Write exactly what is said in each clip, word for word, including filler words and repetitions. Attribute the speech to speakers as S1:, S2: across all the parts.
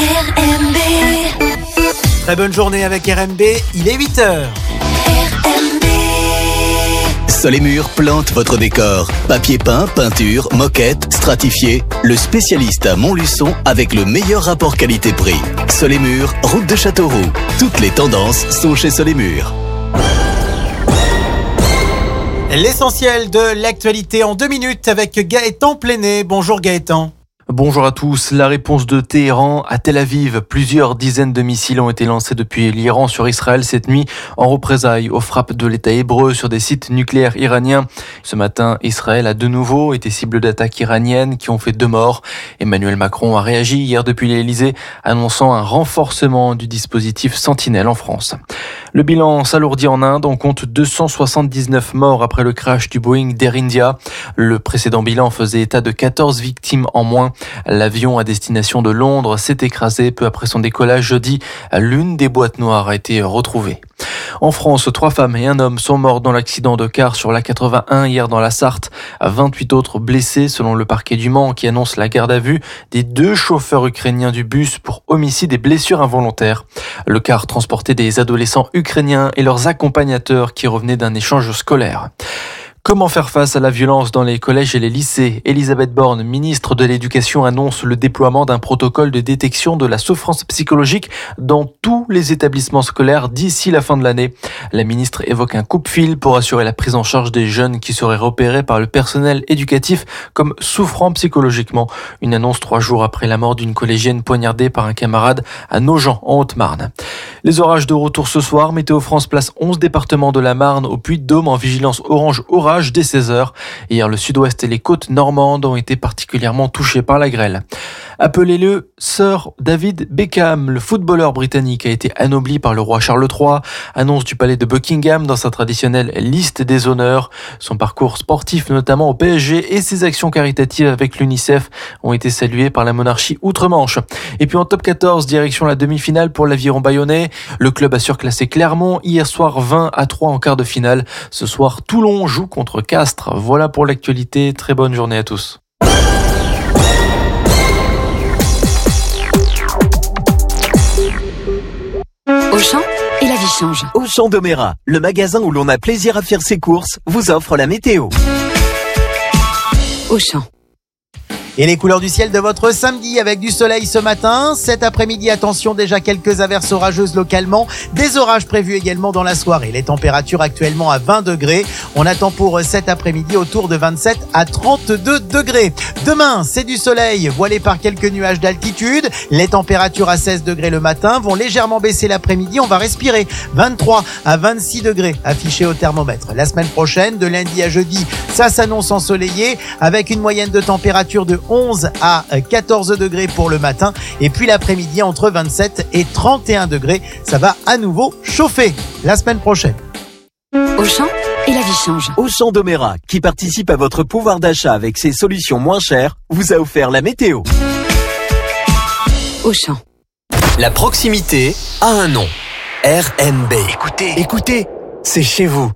S1: R M B.
S2: Très bonne journée avec R M B, il est huit heures.
S1: R M B.
S3: Soleimur plante votre décor. Papier peint, peinture, moquette, stratifié. Le spécialiste à Montluçon avec le meilleur rapport qualité-prix. Soleimur, route de Châteauroux. Toutes les tendances sont chez Soleimur.
S2: L'essentiel de l'actualité en deux minutes avec Gaëtan Pléné. Bonjour Gaëtan.
S4: Bonjour à tous. La réponse de Téhéran à Tel Aviv. Plusieurs dizaines de missiles ont été lancés depuis l'Iran sur Israël cette nuit en représailles aux frappes de l'État hébreu sur des sites nucléaires iraniens. Ce matin, Israël a de nouveau été cible d'attaques iraniennes qui ont fait deux morts. Emmanuel Macron a réagi hier depuis l'Élysée, annonçant un renforcement du dispositif Sentinelle en France. Le bilan s'alourdit en Inde. On compte deux cent soixante-dix-neuf morts après le crash du Boeing d'Air India. Le précédent bilan faisait état de quatorze victimes en moins. L'avion à destination de Londres s'est écrasé peu après son décollage jeudi. L'une des boîtes noires a été retrouvée. En France, trois femmes et un homme sont morts dans l'accident de car sur l'A quatre-vingt-un hier dans la Sarthe. vingt-huit autres blessés selon le parquet du Mans qui annonce la garde à vue des deux chauffeurs ukrainiens du bus pour homicide et blessures involontaires. Le car transportait des adolescents ukrainiens et leurs accompagnateurs qui revenaient d'un échange scolaire. Comment faire face à la violence dans les collèges et les lycées ? Elisabeth Borne, ministre de l'Éducation, annonce le déploiement d'un protocole de détection de la souffrance psychologique dans tous les établissements scolaires d'ici la fin de l'année. La ministre évoque un coupe-fil pour assurer la prise en charge des jeunes qui seraient repérés par le personnel éducatif comme souffrant psychologiquement. Une annonce trois jours après la mort d'une collégienne poignardée par un camarade à Nogent, en Haute-Marne. Les orages de retour ce soir. Météo France place onze départements de la Marne au Puy-de-Dôme en vigilance orange-orage dès seize heures. Hier, le sud-ouest et les côtes normandes ont été particulièrement touchées par la grêle. Appelez-le Sir David Beckham. Le footballeur britannique a été anobli par le roi Charles trois. Annonce du palais de Buckingham dans sa traditionnelle liste des honneurs. Son parcours sportif, notamment au P S G, et ses actions caritatives avec l'UNICEF ont été saluées par la monarchie outre-Manche. Et puis en top quatorze, direction la demi-finale pour l'Aviron bayonnais. Le club a surclassé Clermont hier soir vingt à trois en quart de finale. Ce soir, Toulon joue contre Castres. Voilà pour l'actualité. Très bonne journée à tous.
S5: Auchan et la vie change.
S6: Auchan Domérat, le magasin où l'on a plaisir à faire ses courses, vous offre la météo.
S5: Auchan.
S2: Et les couleurs du ciel de votre samedi avec du soleil ce matin. Cet après-midi, attention, déjà quelques averses orageuses localement. Des orages prévus également dans la soirée. Les températures actuellement à vingt degrés. On attend pour cet après-midi autour de vingt-sept à trente-deux degrés. Demain, c'est du soleil voilé par quelques nuages d'altitude. Les températures à seize degrés le matin vont légèrement baisser l'après-midi. On va respirer vingt-trois à vingt-six degrés affichés au thermomètre. La semaine prochaine, de lundi à jeudi, ça s'annonce ensoleillé avec une moyenne de température de onze à quatorze degrés pour le matin et puis l'après-midi entre vingt-sept et trente et un degrés. Ça va à nouveau chauffer la semaine prochaine.
S5: Auchan et la vie change.
S6: Auchan Domérat, qui participe à votre pouvoir d'achat avec ses solutions moins chères, vous a offert la météo.
S5: Auchan.
S7: La proximité a un nom. R M B. Écoutez, écoutez, c'est chez vous.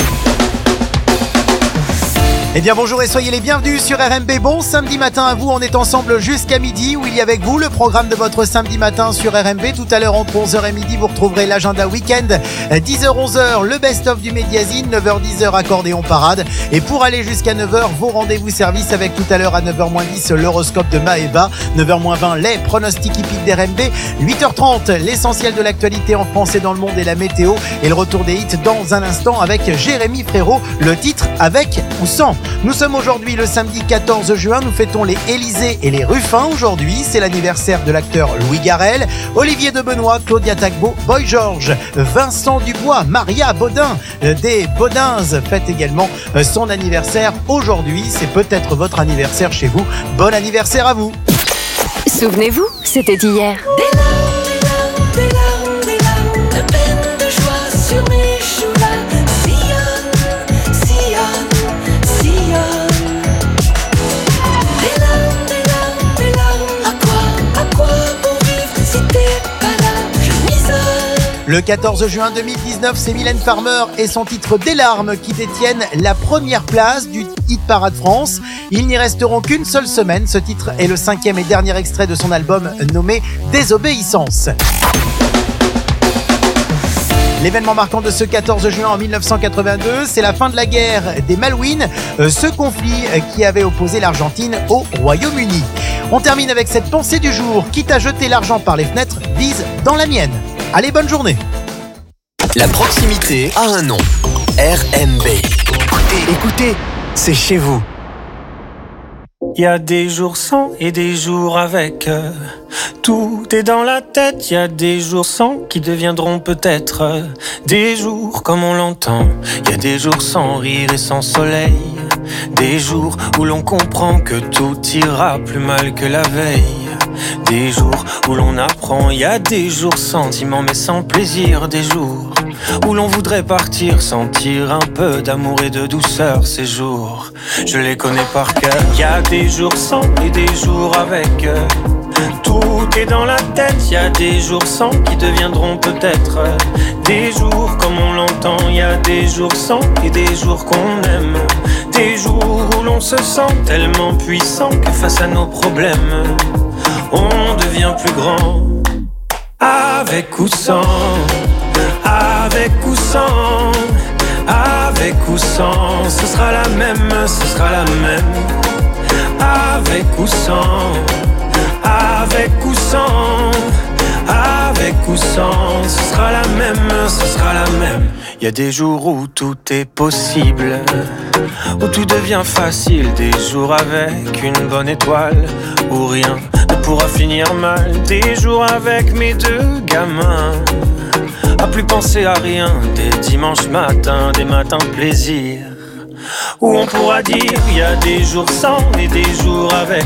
S2: Eh bien bonjour et soyez les bienvenus sur R M B. Bon samedi matin à vous, on est ensemble jusqu'à midi. Willy avec vous, le programme de votre samedi matin sur R M B. Tout à l'heure entre onze heures et midi, vous retrouverez l'agenda week-end. dix heures onze heures, le best-of du Médiazine. neuf heures dix accordéon parade. Et pour aller jusqu'à neuf heures, vos rendez-vous service avec tout à l'heure à neuf heures moins dix, l'horoscope de Maëva. neuf heures moins vingt, les pronostics hippiques d'R M B. huit heures trente, l'essentiel de l'actualité en France et dans le monde et la météo. Et le retour des hits dans un instant avec Jérémy Frérot. Le titre avec ou sans. Nous sommes aujourd'hui le samedi quatorze juin, nous fêtons les Élysée et les Ruffins aujourd'hui, c'est l'anniversaire de l'acteur Louis Garrel, Olivier de Benoît, Claudia Tagbo, Boy George, Vincent Dubois, Maria Baudin, des Baudins fête également son anniversaire aujourd'hui, c'est peut-être votre anniversaire chez vous, bon anniversaire à vous.
S5: Souvenez-vous, c'était hier.
S1: Des larmes, des larmes, des larmes, de peine, de joie sur mes joues là. Sillonne, sillonne, sillonne. Des larmes, des larmes, des larmes. À quoi, à quoi bon vivre si t'es pas là? Je m'isole.
S2: Le quatorze juin deux mille dix-neuf, c'est Mylène Farmer et son titre Des larmes qui détiennent la première place du Hit Parade France. Ils n'y resteront qu'une seule semaine. Ce titre est le cinquième et dernier extrait de son album nommé Désobéissance. L'événement marquant de ce quatorze juin en mille neuf cent quatre-vingt-deux, c'est la fin de la guerre des Malouines, ce conflit qui avait opposé l'Argentine au Royaume-Uni. On termine avec cette pensée du jour: quitte à jeter l'argent par les fenêtres, vise dans la mienne. Allez, bonne journée.
S7: La proximité a un nom. R M B. Écoutez, écoutez, c'est chez vous.
S8: Il y a des jours sans et des jours avec. euh, Tout est dans la tête. Il y a des jours sans qui deviendront peut-être euh, des jours comme on l'entend. Il y a des jours sans rire et sans soleil. Des jours où l'on comprend que tout ira plus mal que la veille. Des jours où l'on apprend. Il y a des jours sentiments mais sans plaisir. Des jours où l'on voudrait partir, sentir un peu d'amour et de douceur. Ces jours, je les connais par cœur. Il y a des jours sans et des jours avec. euh, Tout est dans la tête. Il y a des jours sans qui deviendront peut-être euh, des jours comme on l'entend. Il y a des jours sans et des jours qu'on aime. Des jours où l'on se sent tellement puissant que face à nos problèmes, on devient plus grand. Avec ou sans, avec ou sans, avec ou sans, ce sera la même, ce sera la même. Avec ou sans, avec ou sans, avec ou sans, ce sera la même, ce sera la même. Il y a des jours où tout est possible, où tout devient facile. Des jours avec une bonne étoile, où rien ne pourra finir mal. Des jours avec mes deux gamins, à plus penser à rien. Des dimanches matins, des matins plaisir, où on pourra dire il y a des jours sans et des jours avec.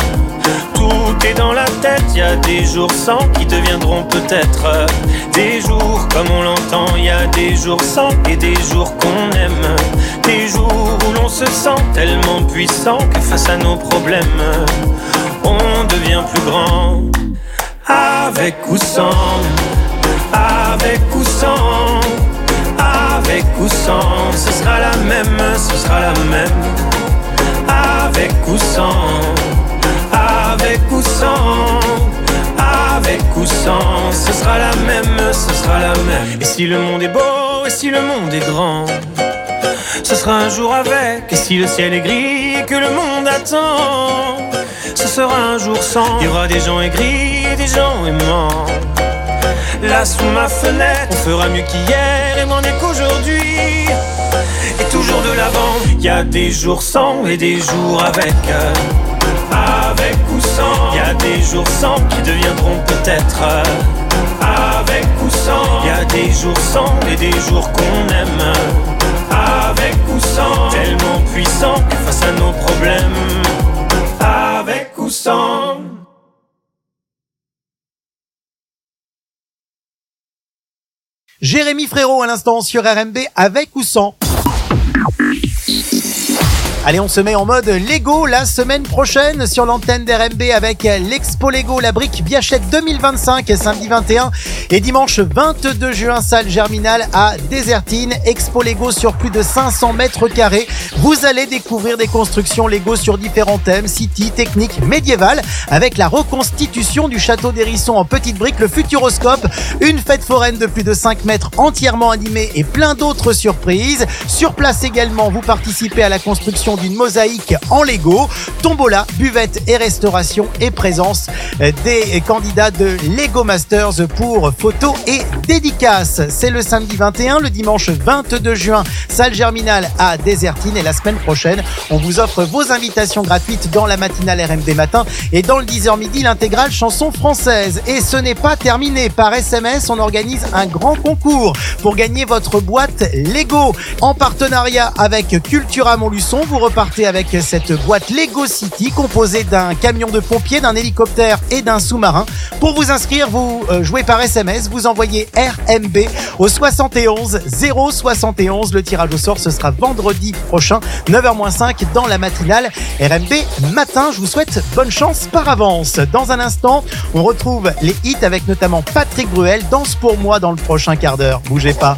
S8: Tout est dans la tête. Il y a des jours sans qui deviendront peut-être des jours comme on l'entend. Il y a des jours sans et des jours qu'on aime. Des jours où l'on se sent tellement puissant que face à nos problèmes, on devient plus grand. Avec ou sans, avec ou sans, avec ou sans, ce sera la même, ce sera la même. Avec ou sans, avec ou sans, avec ou sans, ce sera la même, ce sera la même. Et si le monde est beau, et si le monde est grand, ce sera un jour avec. Et si le ciel est gris et que le monde attend, ce sera un jour sans. Il y aura des gens aigris et des gens aimants. Là sous ma fenêtre, on fera mieux qu'hier et moins mieux qu'aujourd'hui. Et toujours de l'avant. Il y a des jours sans et des jours avec. Avec ou sans, il y a des jours sans qui deviendront peut-être avec ou sans. Il y a des jours sans et des jours qu'on aime. Avec ou sans, tellement puissant que face à nos problèmes, avec ou sans.
S2: Jérémy Frérot à l'instant sur R M B, avec ou sans. Allez, on se met en mode Lego la semaine prochaine sur l'antenne d'R M B avec l'Expo Lego, la brique Biachette deux mille vingt-cinq, samedi vingt et un et dimanche vingt-deux juin, salle Germinal à Désertine. Expo Lego sur plus de cinq cents mètres carrés. Vous allez découvrir des constructions Lego sur différents thèmes, city, technique, médiéval, avec la reconstitution du château d'Hérisson en petites briques, le Futuroscope, une fête foraine de plus de cinq mètres entièrement animée et plein d'autres surprises. Sur place également, vous participez à la construction d'une mosaïque en Lego, tombola, buvette et restauration et présence des candidats de Lego Masters pour photos et dédicaces. C'est le samedi vingt et un, le dimanche vingt-deux juin, salle Germinal à Désertine, et la semaine prochaine, on vous offre vos invitations gratuites dans la matinale R M D matin et dans le dix heures midi, l'intégrale chanson française. Et ce n'est pas terminé. Par S M S, on organise un grand concours pour gagner votre boîte Lego en partenariat avec Cultura Montluçon. Vous repartez avec cette boîte Lego City composée d'un camion de pompiers, d'un hélicoptère et d'un sous-marin. Pour vous inscrire, vous jouez par S M S, vous envoyez R M B au soixante et onze zéro soixante et onze. Le tirage au sort, ce sera vendredi prochain, neuf heures moins cinq dans la matinale R M B matin. Je vous souhaite bonne chance par avance. Dans un instant, on retrouve les hits avec notamment Patrick Bruel, Danse pour moi dans le prochain quart d'heure. Bougez pas.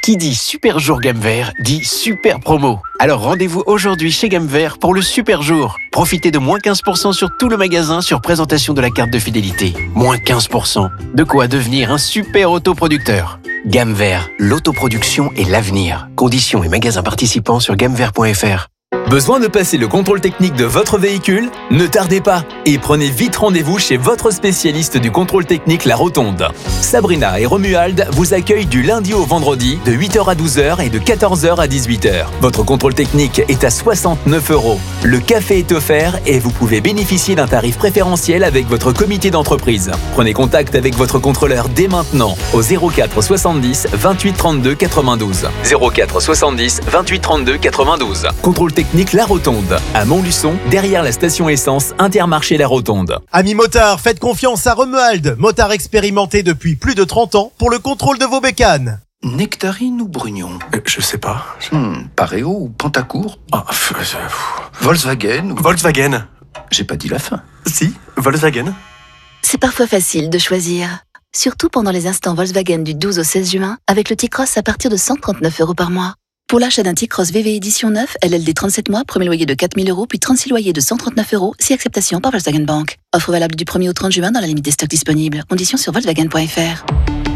S9: Qui dit super jour gamme vert dit super promo. Alors rendez-vous aujourd'hui chez Gamme Vert pour le super jour. Profitez de moins quinze pour cent sur tout le magasin sur présentation de la carte de fidélité. Moins quinze pour cent. De quoi devenir un super autoproducteur. Gamme Vert, l'autoproduction et l'avenir. Conditions et magasins participants sur gamme vert point f r.
S10: Besoin de passer le contrôle technique de votre véhicule ? Ne tardez pas et prenez vite rendez-vous chez votre spécialiste du contrôle technique La Rotonde. Sabrina et Romuald vous accueillent du lundi au vendredi de huit heures à douze heures et de quatorze heures à dix-huit heures. Votre contrôle technique est à soixante-neuf euros. Le café est offert et vous pouvez bénéficier d'un tarif préférentiel avec votre comité d'entreprise. Prenez contact avec votre contrôleur dès maintenant au zéro quatre soixante-dix vingt-huit trente-deux quatre-vingt-douze. zéro quatre soixante-dix vingt-huit trente-deux quatre-vingt-douze. Contrôle technique La Rotonde, à Montluçon, derrière la station essence Intermarché La Rotonde.
S2: Amis motards, faites confiance à Romuald, motard expérimenté depuis plus de trente ans pour le contrôle de vos bécanes.
S11: Nectarine ou Brugnon
S12: euh, Je sais pas.
S11: Hmm, Pareo ou Pantacourt
S12: Ah, f- euh,
S11: Volkswagen ou...
S12: Volkswagen.
S11: J'ai pas dit la fin.
S12: Si, Volkswagen.
S13: C'est parfois facile de choisir. Surtout pendant les instants Volkswagen du douze au seize juin, avec le T-Cross à partir de cent trente-neuf euros par mois. Pour l'achat d'un T-Cross V V édition neuf, L L D trente-sept mois, premier loyer de quatre mille euros, puis trente-six loyers de cent trente-neuf euros, si acceptation par Volkswagen Bank. Offre valable du premier au trente juin dans la limite des stocks disponibles. Conditions sur volkswagen point f r.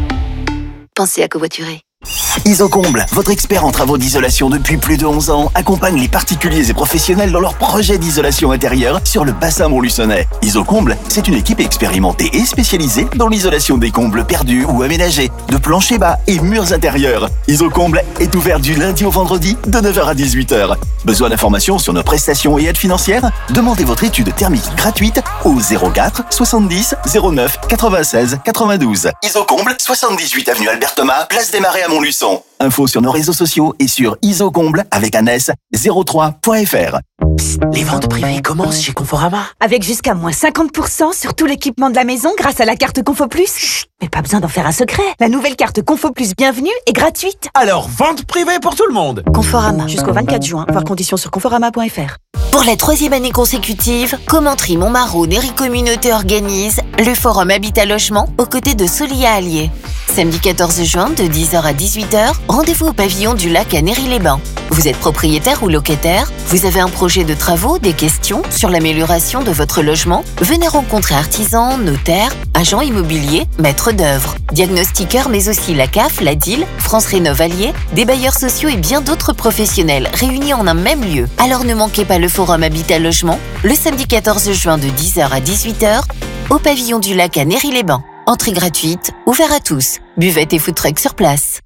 S13: Pensez à covoiturer.
S14: Isocomble, votre expert en travaux d'isolation depuis plus de onze ans, accompagne les particuliers et professionnels dans leurs projets d'isolation intérieure sur le bassin montluçonnais. Isocomble, c'est une équipe expérimentée et spécialisée dans l'isolation des combles perdus ou aménagés, de planchers bas et murs intérieurs. Isocomble est ouvert du lundi au vendredi de neuf heures à dix-huit heures. Besoin d'informations sur nos prestations et aides financières ? Demandez votre étude thermique gratuite au zéro quatre soixante-dix zéro neuf quatre-vingt-seize quatre-vingt-douze. Isocomble, soixante-dix-huit avenue Albert Thomas, place des Marais à Montluçon. Info sur nos réseaux sociaux et sur isocomble avec un S zéro trois point f r.
S15: Psst, les ventes privées commencent chez Conforama.
S16: Avec jusqu'à moins cinquante pour cent sur tout l'équipement de la maison grâce à la carte Confo Plus. Chut, mais pas besoin d'en faire un secret. La nouvelle carte Confo Plus Bienvenue est gratuite.
S15: Alors, vente privée pour tout le monde.
S16: Conforama, jusqu'au vingt-quatre juin. Voir conditions sur conforama point f r.
S17: Pour la troisième année consécutive, Commenterie Montmarot Neri Communauté organise le forum Habitat Logement aux côtés de Solia Allier. Samedi quatorze juin de dix heures à dix-huit heures, rendez-vous au pavillon du lac à Néry-les-Bains. Vous êtes propriétaire ou locataire, vous avez un projet de travaux, des questions sur l'amélioration de votre logement, venez rencontrer artisans, notaires, agents immobiliers, maîtres d'œuvre, diagnostiqueurs mais aussi la C A F, la D I L, France Rénov Allier, des bailleurs sociaux et bien d'autres professionnels réunis en un même lieu. Alors ne manquez pas le forum Habitat Logement, le samedi quatorze juin de dix heures à dix-huit heures, au pavillon du lac à Néry-les-Bains. Entrée gratuite, ouvert à tous. Buvette et food truck sur place.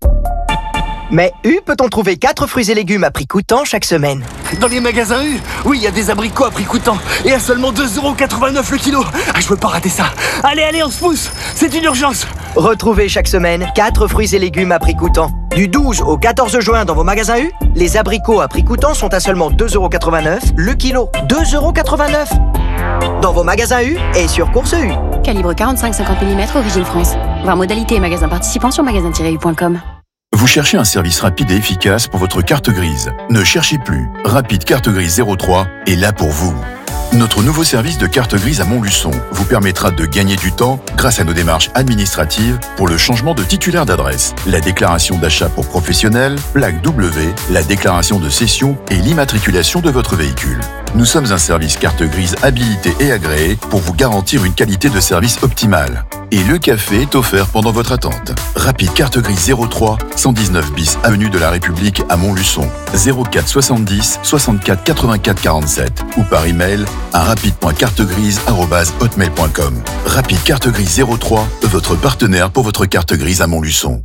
S18: Mais U peut-on trouver quatre fruits et légumes à prix coûtant chaque semaine?
S19: Dans les magasins U, oui, il y a des abricots à prix coûtant et à seulement deux euros quatre-vingt-neuf le kilo. Ah, je veux pas rater ça. Allez, allez, on se pousse. C'est une urgence.
S18: Retrouvez chaque semaine quatre fruits et légumes à prix coûtant. Du douze au quatorze juin dans vos magasins U, les abricots à prix coûtant sont à seulement deux euros quatre-vingt-neuf le kilo. deux euros quatre-vingt-neuf dans vos magasins U et sur Course U.
S20: Calibre quarante-cinq cinquante millimètres, origine France. Voir modalité et magasins participants sur magasin tiret u point com.
S21: Vous cherchez un service rapide et efficace pour votre carte grise. Ne cherchez plus. Rapide Carte Grise zéro trois est là pour vous. Notre nouveau service de carte grise à Montluçon vous permettra de gagner du temps grâce à nos démarches administratives pour le changement de titulaire d'adresse, la déclaration d'achat pour professionnels, plaque W, la déclaration de cession et l'immatriculation de votre véhicule. Nous sommes un service carte grise habilité et agréé pour vous garantir une qualité de service optimale. Et le café est offert pendant votre attente. Rapide Carte Grise zéro trois, cent dix-neuf bis avenue de la République à Montluçon, zéro quatre soixante-dix soixante-quatre quatre-vingt-quatre quarante-sept ou par email à rapide point cartegrise arobase hotmail point com. Rapide Carte Grise zéro trois, votre partenaire pour votre carte grise à Montluçon.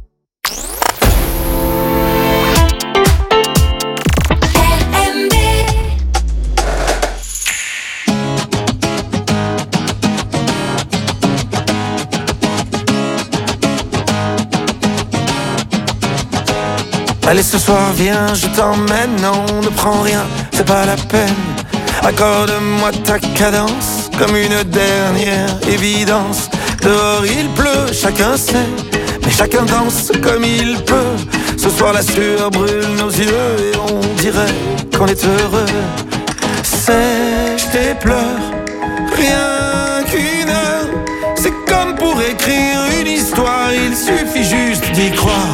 S8: Allez ce soir viens, je t'emmène, non ne prends rien, c'est pas la peine. Accorde-moi ta cadence, comme une dernière évidence. Dehors il pleut, chacun sait, mais chacun danse comme il peut. Ce soir la sueur brûle nos yeux et on dirait qu'on est heureux. Sèche tes pleurs, rien qu'une heure. C'est comme pour écrire une histoire, il suffit juste d'y croire.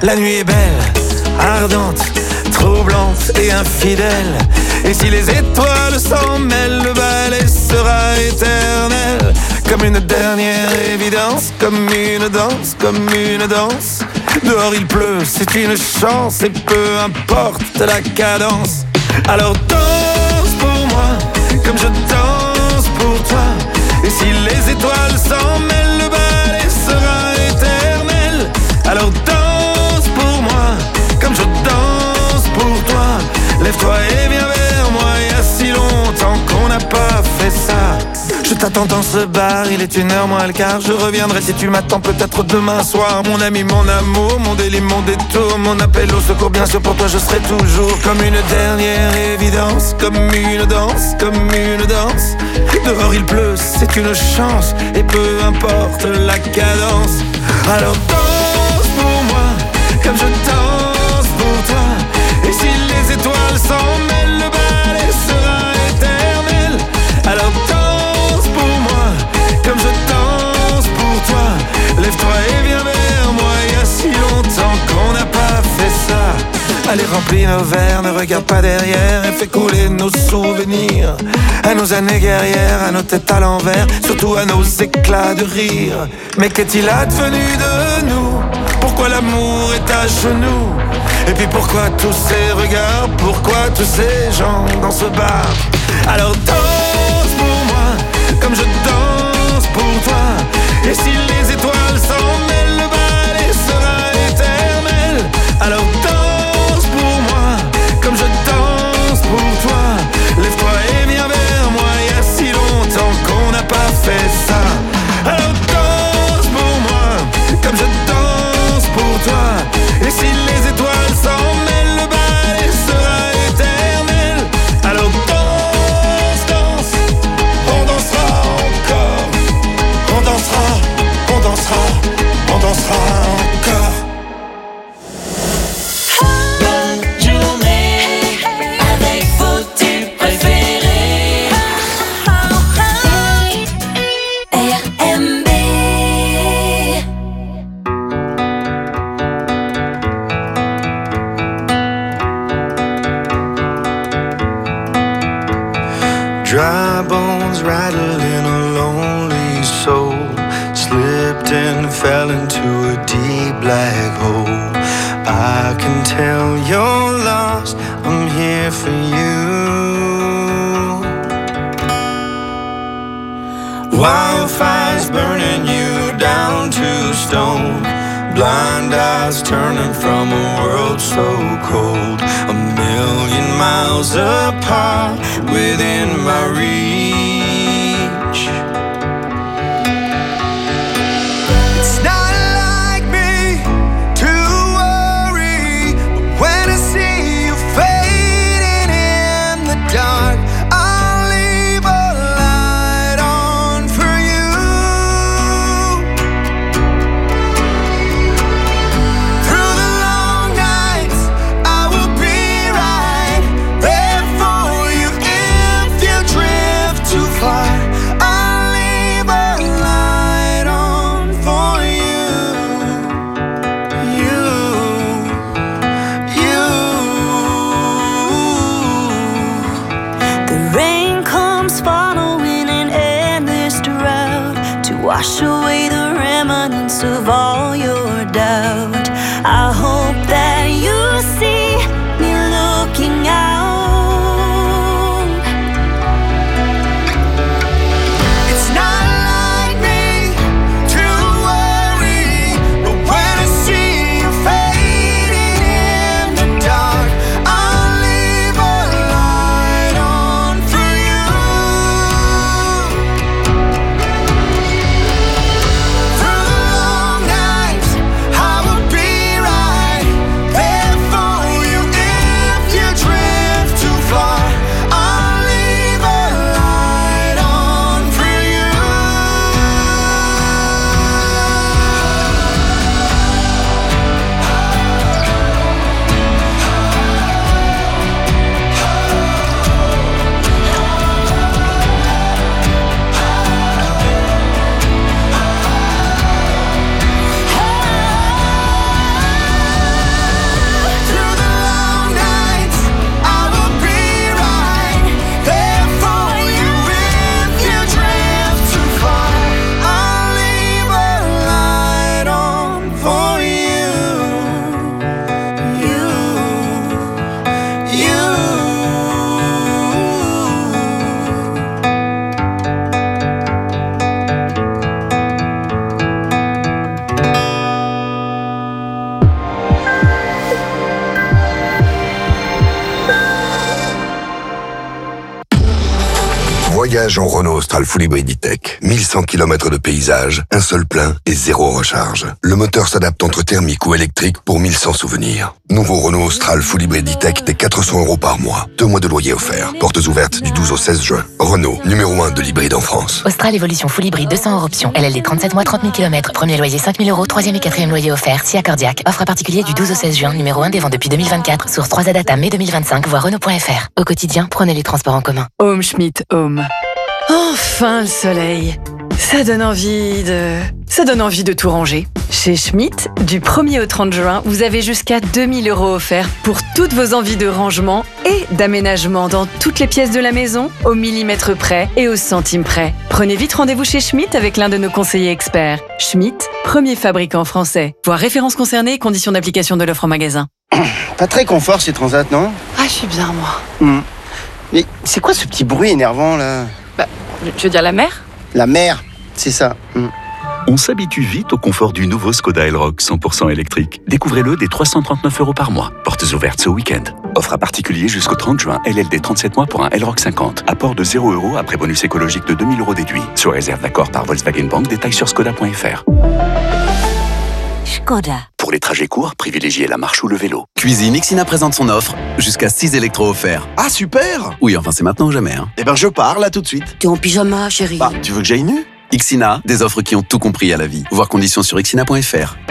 S3: La nuit est belle, ardente, troublante et infidèle. Et si les étoiles s'en mêlent, le ballet sera éternel. Comme une dernière évidence, comme une danse, comme une danse. Dehors il pleut, c'est une chance, et peu importe la cadence. Alors danse pour moi, comme je danse pour toi. Et si les étoiles s'en mêlent, le ballet sera éternel. Alors danse pour moi, comme je danse pour toi. Lève-toi et viens vers moi, il y a si longtemps qu'on n'a pas fait ça. Je t'attends dans ce bar, il est une heure moins le quart. Je reviendrai si tu m'attends peut-être demain soir. Mon ami, mon amour, mon délit, mon détour, mon appel au secours, bien sûr pour toi je serai toujours. Comme une dernière évidence, comme une danse, comme une danse. Dehors il pleut, c'est une chance, et peu importe la cadence. Alors danse pour moi, comme je danse pour toi. Et si les étoiles s'en mêlent, le ballet sera éternel. Alors danse pour moi, comme je danse pour toi. Lève-toi et viens vers moi, il y a si longtemps qu'on n'a pas fait ça. Allez, remplis nos verres, ne regarde pas derrière et fais couler nos souvenirs. À nos années guerrières, à nos têtes à l'envers, surtout à nos éclats de rire. Mais qu'est-il advenu de nous? Pourquoi l'amour est à genoux? Et puis pourquoi tous ces regards? Pourquoi tous ces gens dans ce bar? Alors danse pour moi, comme je danse pour toi. Et si les étoiles s'en mêlent, le ballet sera éternel. Alors danse pour moi, comme je danse pour toi. Lève-toi et viens vers moi, il y a si longtemps qu'on n'a pas fait ça. Alors danse pour moi, comme je danse pour toi. Et si les étoiles s'en mêlent, le ballet sera éternel. Alors danse, danse, on dansera encore. On dansera, on dansera, on dansera encore.
S1: Bonne journée avec vos tubes préférés. R M B.
S3: Dry bones rattling a lonely soul, slipped and fell into a deep black hole. I can tell you're lost, I'm here for you. Wildfires burning you down to stone, blind eyes turning from a world so cold. A million miles apart within my reach. It's not like me to worry, but when I see you fading in the dark, I'll leave a light on for you. Through the long nights, I will be right there for you. If you drift too far, I'll leave a light on for you. You, you.
S1: The rain comes following an endless drought to wash away the remnants of all your doubt. I hope that you see me looking out.
S3: It's not like me to worry, but when I see you fading in the dark, I'll leave a light on for you. Through the long nights, I will be right
S4: Voyage en Renault Austral Full Hybrid E-Tech. mille cent kilomètres de paysage, un seul plein et zéro recharge. Le moteur s'adapte entre thermique ou électrique pour mille cent souvenirs. Nouveau Renault Austral Full Hybrid E-Tech dès quatre cents euros par mois. Deux mois de loyer offert. Portes ouvertes du douze au seize juin. Renault, numéro un de l'hybride en France.
S22: Austral Evolution Full Hybrid deux cents hors option. L L D trente-sept mois, trente mille kilomètres. Premier loyer cinq mille euros. Troisième et quatrième loyer offert. Si accordiaque. Offre à particulier du douze au seize juin. Numéro un des ventes depuis deux mille vingt-quatre. Source trois A Data mai deux mille vingt-cinq. Voir Renault point F R. Au quotidien, prenez les transports en commun.
S23: Home Schmidt Home. Enfin le soleil. Ça donne envie de... Ça donne envie de tout ranger. Chez Schmidt, du premier au trente juin, vous avez jusqu'à deux mille euros offerts pour toutes vos envies de rangement et d'aménagement dans toutes les pièces de la maison, au millimètre près et au centime près. Prenez vite rendez-vous chez Schmidt avec l'un de nos conseillers experts. Schmidt, premier fabricant français. Voir références concernées et conditions d'application de l'offre en magasin.
S24: Pas très confort ces transats, non?
S23: Ah, je suis bien, moi.
S24: Mmh. Mais c'est quoi ce petit bruit énervant, là?
S23: Bah, tu veux dire la mer?
S24: La mer, c'est ça. Mmh.
S25: On s'habitue vite au confort du nouveau Skoda Elroq cent pour cent électrique. Découvrez-le dès trois cent trente-neuf euros par mois. Portes ouvertes ce week-end. Offre à particulier jusqu'au trente juin. L L D trente-sept mois pour un Elroq cinquante. Apport de zéro euros après bonus écologique de deux mille euros déduit. Sous réserve d'accord par Volkswagen Bank. Détails sur skoda point F R.
S26: Skoda.
S25: Pour les trajets courts, privilégiez la marche ou le vélo.
S27: Cuisine, Ixina présente son offre. Jusqu'à six électros offerts.
S24: Ah, super!
S27: Oui, enfin, c'est maintenant ou jamais. Hein.
S24: Eh ben, je pars là tout de suite.
S26: T'es en pyjama, chérie.
S24: Bah, tu veux que j'aille nu?
S27: Ixina, des offres qui ont tout compris à la vie. Voir conditions sur ixina point F R.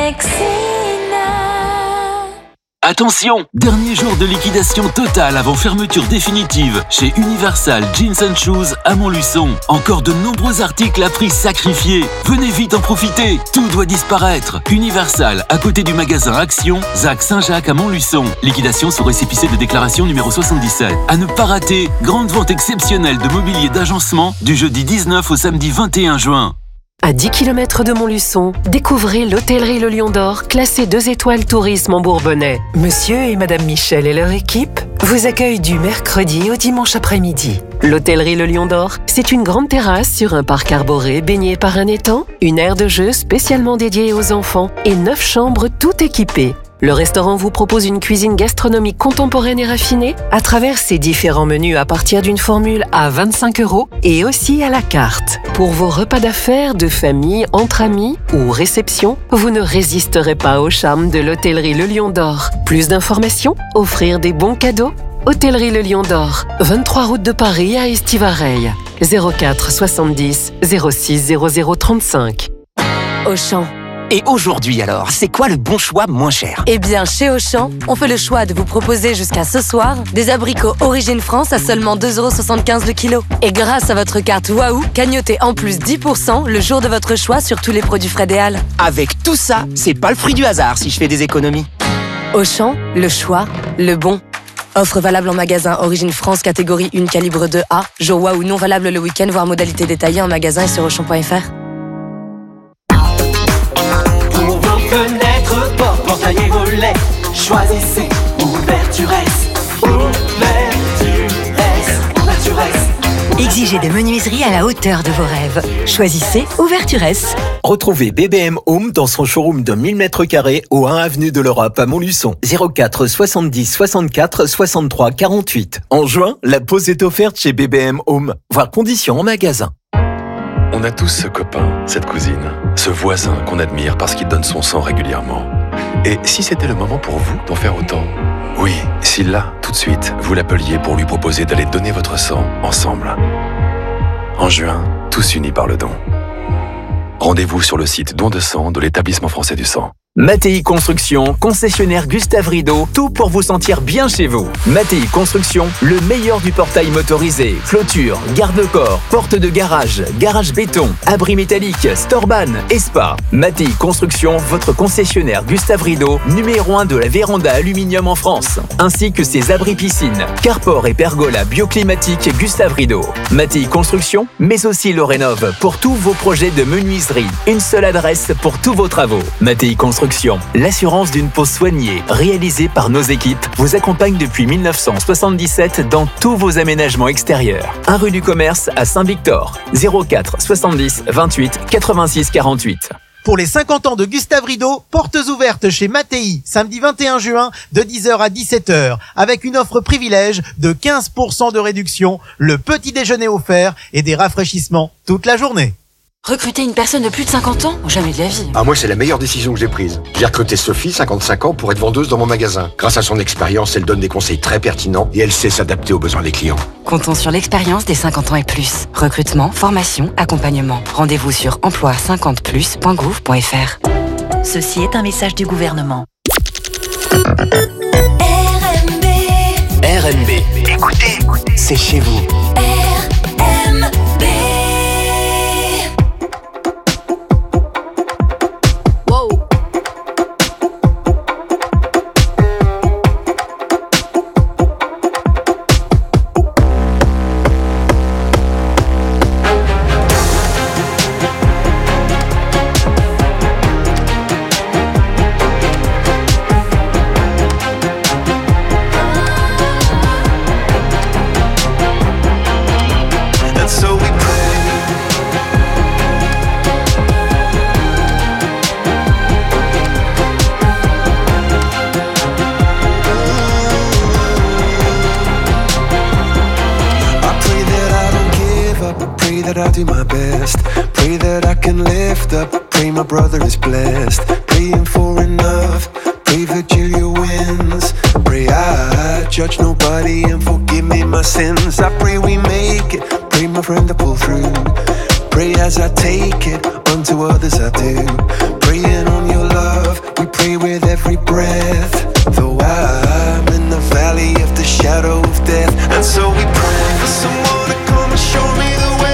S28: Attention! Dernier jour de liquidation totale avant fermeture définitive chez Universal Jeans and Shoes à Montluçon. Encore de nombreux articles à prix sacrifié. Venez vite en profiter. Tout doit disparaître. Universal, à côté du magasin Action, Zac Saint-Jacques à Montluçon. Liquidation sur récépissé de déclaration numéro soixante-dix-sept. À ne pas rater, grande vente exceptionnelle de mobilier d'agencement du jeudi dix-neuf au samedi vingt et un juin.
S29: À dix kilomètres de Montluçon, découvrez l'hôtellerie Le Lion d'Or, classée deux étoiles tourisme en Bourbonnais. Monsieur et Madame Michel et leur équipe vous accueillent du mercredi au dimanche après-midi. L'hôtellerie Le Lion d'Or, c'est une grande terrasse sur un parc arboré baigné par un étang, une aire de jeu spécialement dédiée aux enfants et neuf chambres toutes équipées. Le restaurant vous propose une cuisine gastronomique contemporaine et raffinée à travers ses différents menus à partir d'une formule à vingt-cinq euros et aussi à la carte. Pour vos repas d'affaires, de famille, entre amis ou réception, vous ne résisterez pas au charme de l'hôtellerie Le Lion d'Or. Plus d'informations? Offrir des bons cadeaux? Hôtellerie Le Lion d'Or, vingt-trois route de Paris à Estivareil. zéro quatre soixante-dix zéro six zéro zéro trente-cinq.
S30: Auchan.
S15: Et aujourd'hui alors, c'est quoi le bon choix moins cher?
S30: Eh bien, chez Auchan, on fait le choix de vous proposer jusqu'à ce soir des abricots Origine France à seulement deux euros soixante-quinze le kilo. Et grâce à votre carte Waouh, cagnotez en plus dix pour cent le jour de votre choix sur tous les produits Frédéal.
S15: Avec tout ça, c'est pas le fruit du hasard si je fais des économies.
S30: Auchan, le choix, le bon. Offre valable en magasin Origine France catégorie un calibre deux A. Jour Waouh non valable le week-end, voire modalité détaillée en magasin et sur auchan point F R.
S1: Fenêtre, porte, portail et volets. Choisissez Ouvertures. Ouvertures. Ouvertures.
S26: Exigez des menuiseries à la hauteur de vos rêves. Choisissez Ouvertures.
S6: Retrouvez B B M Home dans son showroom de mille mètres carrés au un avenue de l'Europe à Montluçon. zéro quatre soixante-dix soixante-quatre soixante-trois quarante-huit. En juin, la pause est offerte chez B B M Home. Voir conditions en magasin.
S31: On a tous ce copain, cette cousine, ce voisin qu'on admire parce qu'il donne son sang régulièrement. Et si c'était le moment pour vous d'en faire autant? Oui, si là, tout de suite, vous l'appeliez pour lui proposer d'aller donner votre sang ensemble. En juin, tous unis par le don. Rendez-vous sur le site don de sang de l'Établissement français du sang.
S6: Mattei Construction, concessionnaire Gustave Rideau, tout pour vous sentir bien chez vous. Mattei Construction, le meilleur du portail motorisé, clôture, garde-corps, porte de garage, garage béton, abri métallique, storban, Espa. Mattei Construction, votre concessionnaire Gustave Rideau, numéro un de la véranda aluminium en France, ainsi que ses abris piscines, carport et pergola bioclimatiques Gustave Rideau. Mattei Construction, mais aussi le rénove pour tous vos projets de menuiserie. Une seule adresse pour tous vos travaux. Mattei Construction. L'assurance d'une peau soignée, réalisée par nos équipes, vous accompagne depuis mille neuf cent soixante-dix-sept dans tous vos aménagements extérieurs. un rue du Commerce à Saint-Victor, zéro quatre soixante-dix vingt-huit quatre-vingt-six quarante-huit.
S2: Pour les cinquante ans de Gustave Rideau, portes ouvertes chez Mattei, samedi vingt et un juin, de dix heures à dix-sept heures, avec une offre privilège de quinze pour cent de réduction, le petit déjeuner offert et des rafraîchissements toute la journée.
S30: Recruter une personne de plus de cinquante ans? Jamais de la vie.
S5: Ah, moi, c'est la meilleure décision que j'ai prise. J'ai recruté Sophie, cinquante-cinq ans, pour être vendeuse dans mon magasin. Grâce à son expérience, elle donne des conseils très pertinents et elle sait s'adapter aux besoins des clients.
S30: Comptons sur l'expérience des cinquante ans et plus. Recrutement, formation, accompagnement. Rendez-vous sur emploi cinquante plus point gouv point f r.
S7: Ceci est un message du gouvernement.
S1: R M B.
S9: R M B. Écoutez, c'est chez vous.
S1: R M B.
S10: I do my best. Pray that I can lift up. Pray my brother is blessed. Praying for enough. Pray Virgilia wins. Pray I judge nobody and forgive me my sins. I pray we make it. Pray my friend to pull through. Pray as I take it. Unto others I do. Praying on your love. We pray with every breath. Though I'm in the valley of the shadow of death. And so we pray for someone to come and show me the way.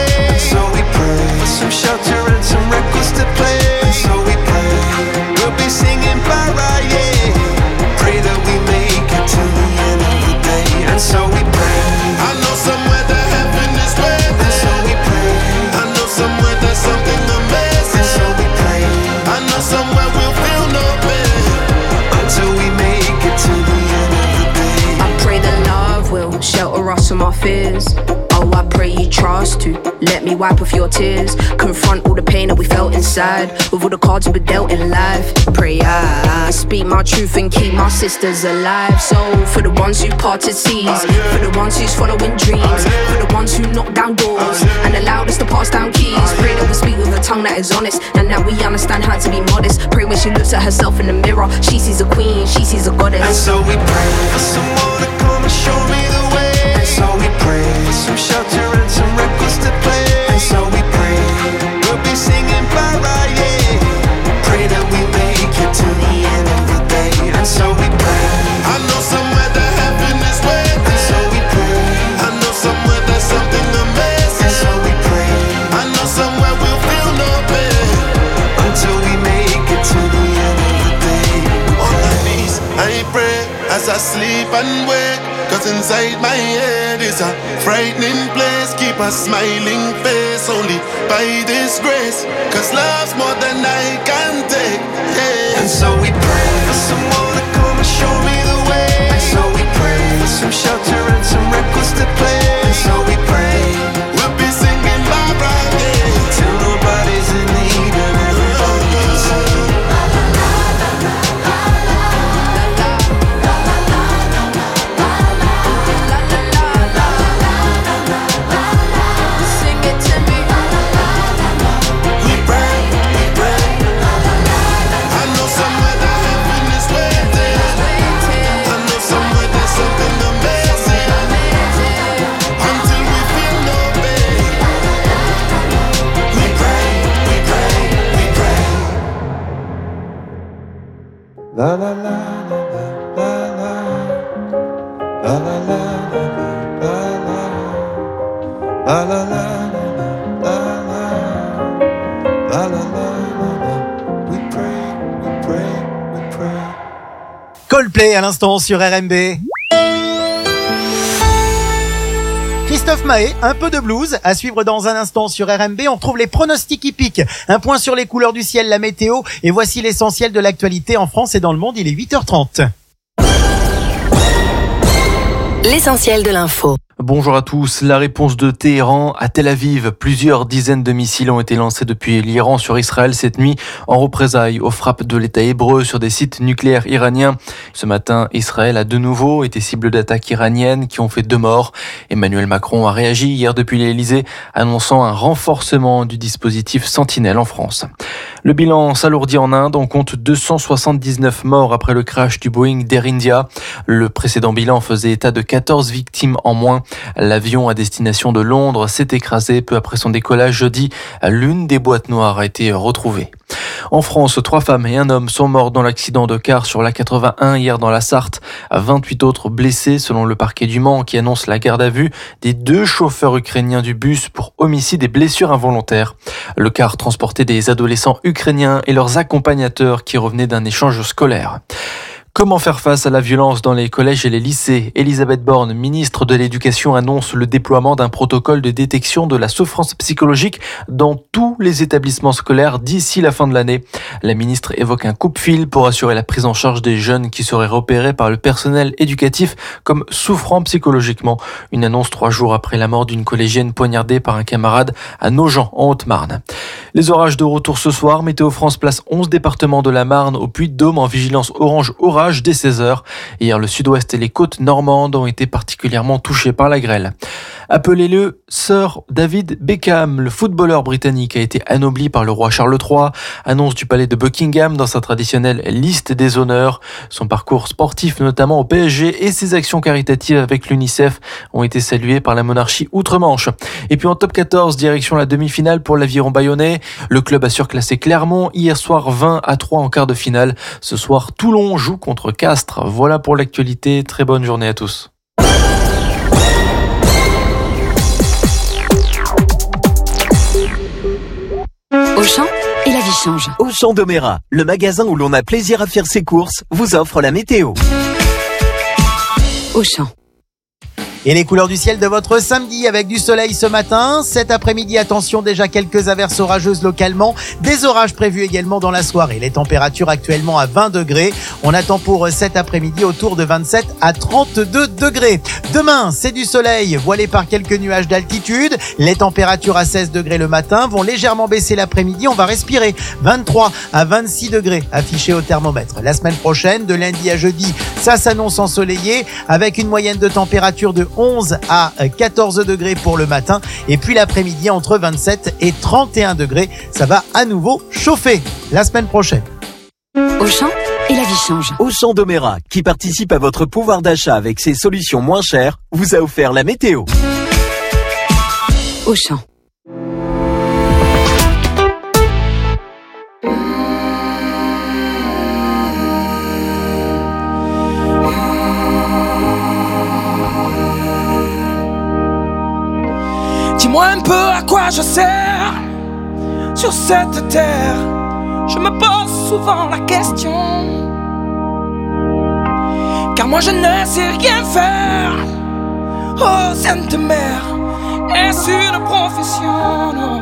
S10: Some shelter and some records to play. And so we pray, we'll be singing para, yeah. Pray that we make it to the end of the day. And so we pray, I know somewhere that heaven is waiting. And so we pray, I know somewhere there's something amazing. And so we pray, I know somewhere we'll feel no pain until we make it to the end of the day.
S11: I pray that love will shelter us from our fears. Oh, I pray you trust to let me wipe off your tears. Confront all the pain that we felt inside with all the cards we were dealt in life. Pray I speak my truth and keep my sisters alive. So for the ones who parted seas, for the ones who's following dreams, for the ones who knock down doors and allowed us to pass down keys. Pray that we speak with a tongue that is honest and that we understand how to be modest. Pray when she looks at herself in the mirror, she sees a queen, she sees a goddess.
S10: And so we pray for someone to come and show me the way. And so we pray for some shelter and some records to play. And so we pray, we'll be singing para, yeah. Pray that we make it to the end of the day. And so we pray, I know somewhere that heaven is waiting. And so we pray, I know somewhere there's something amazing. And so we pray, I know somewhere we'll feel no pain until we make it to the end of the day.
S12: On my knees, I pray as I sleep and wake. Cause inside my head is a frightening place. Keep a smiling face only by this grace. Cause love's more than I can take, yeah.
S10: And so we pray for someone to come and show me the way. And so we pray for some shelter and some records to play. And so we pray,
S12: we'll be singing bye bye, yeah.
S10: Till nobody's in need and everybody can sing. La la la la la la la la la la la la la
S2: Coldplay à l'instant sur R M B. Christophe Mahé, un peu de blues, à suivre dans un instant sur R M B. On retrouve les pronostics hippiques. Un point sur les couleurs du ciel, la météo. Et voici l'essentiel de l'actualité en France et dans le monde. Il est huit heures trente.
S30: L'essentiel de l'info.
S3: Bonjour à tous. La réponse de Téhéran à Tel Aviv. Plusieurs dizaines de missiles ont été lancés depuis l'Iran sur Israël cette nuit en représailles aux frappes de l'État hébreu sur des sites nucléaires iraniens. Ce matin, Israël a de nouveau été cible d'attaques iraniennes qui ont fait deux morts. Emmanuel Macron a réagi hier depuis l'Élysée, annonçant un renforcement du dispositif Sentinelle en France. Le bilan s'alourdit en Inde. On compte deux cent soixante-dix-neuf morts après le crash du Boeing d'Air India. Le précédent bilan faisait état de quatorze victimes en moins. L'avion à destination de Londres s'est écrasé peu après son décollage jeudi. L'une des boîtes noires a été retrouvée. En France, trois femmes et un homme sont morts dans l'accident de car sur l'A quatre-vingt-un hier dans la Sarthe. vingt-huit autres blessés selon le parquet du Mans qui annonce la garde à vue des deux chauffeurs ukrainiens du bus pour homicide et blessures involontaires. Le car transportait des adolescents ukrainiens et leurs accompagnateurs qui revenaient d'un échange scolaire. Comment faire face à la violence dans les collèges et les lycées ? Elisabeth Borne, ministre de l'Éducation, annonce le déploiement d'un protocole de détection de la souffrance psychologique dans tous les établissements scolaires d'ici la fin de l'année. La ministre évoque un coupe-fil pour assurer la prise en charge des jeunes qui seraient repérés par le personnel éducatif comme souffrant psychologiquement. Une annonce trois jours après la mort d'une collégienne poignardée par un camarade à Nogent, en Haute-Marne. Les orages de retour ce soir. Météo France place onze départements de la Marne au Puy-de-Dôme en vigilance orange-orage dès seize heures. Hier, le sud-ouest et les côtes normandes ont été particulièrement touchés par la grêle. Appelez-le Sir David Beckham. Le footballeur britannique a été anobli par le roi Charles trois. Annonce du palais de Buckingham dans sa traditionnelle liste des honneurs. Son parcours sportif, notamment au P S G, et ses actions caritatives avec l'UNICEF ont été saluées par la monarchie outre-Manche. Et puis en top quatorze, direction la demi-finale pour l'Aviron bayonnais. Le club a surclassé Clermont hier soir vingt à trois en quart de finale. Ce soir, Toulon joue contre Castres. Voilà pour l'actualité. Très bonne journée à tous.
S4: Auchan et la vie change.
S9: Auchan Doméra, le magasin où l'on a plaisir à faire ses courses, vous offre la météo.
S4: Auchan.
S2: Et les couleurs du ciel de votre samedi avec du soleil ce matin. Cet après-midi, attention, déjà quelques averses orageuses localement. Des orages prévus également dans la soirée. Les températures actuellement à vingt degrés. On attend pour cet après-midi autour de vingt-sept à trente-deux degrés. Demain, c'est du soleil voilé par quelques nuages d'altitude. Les températures à seize degrés le matin vont légèrement baisser l'après-midi. On va respirer vingt-trois à vingt-six degrés affichés au thermomètre. La semaine prochaine, de lundi à jeudi, ça s'annonce ensoleillé avec une moyenne de température de onze à quatorze degrés pour le matin et puis l'après-midi entre vingt-sept et trente et un degrés. Ça va à nouveau chauffer la semaine prochaine.
S4: Auchan et la vie change.
S9: Auchan Doméra, qui participe à votre pouvoir d'achat avec ses solutions moins chères, vous a offert la météo.
S4: Auchan.
S8: Dis-moi un peu à quoi je sers sur cette terre. Je me pose souvent la question, car moi je ne sais rien faire. Oh Sainte Mère, est-ce une profession? Non.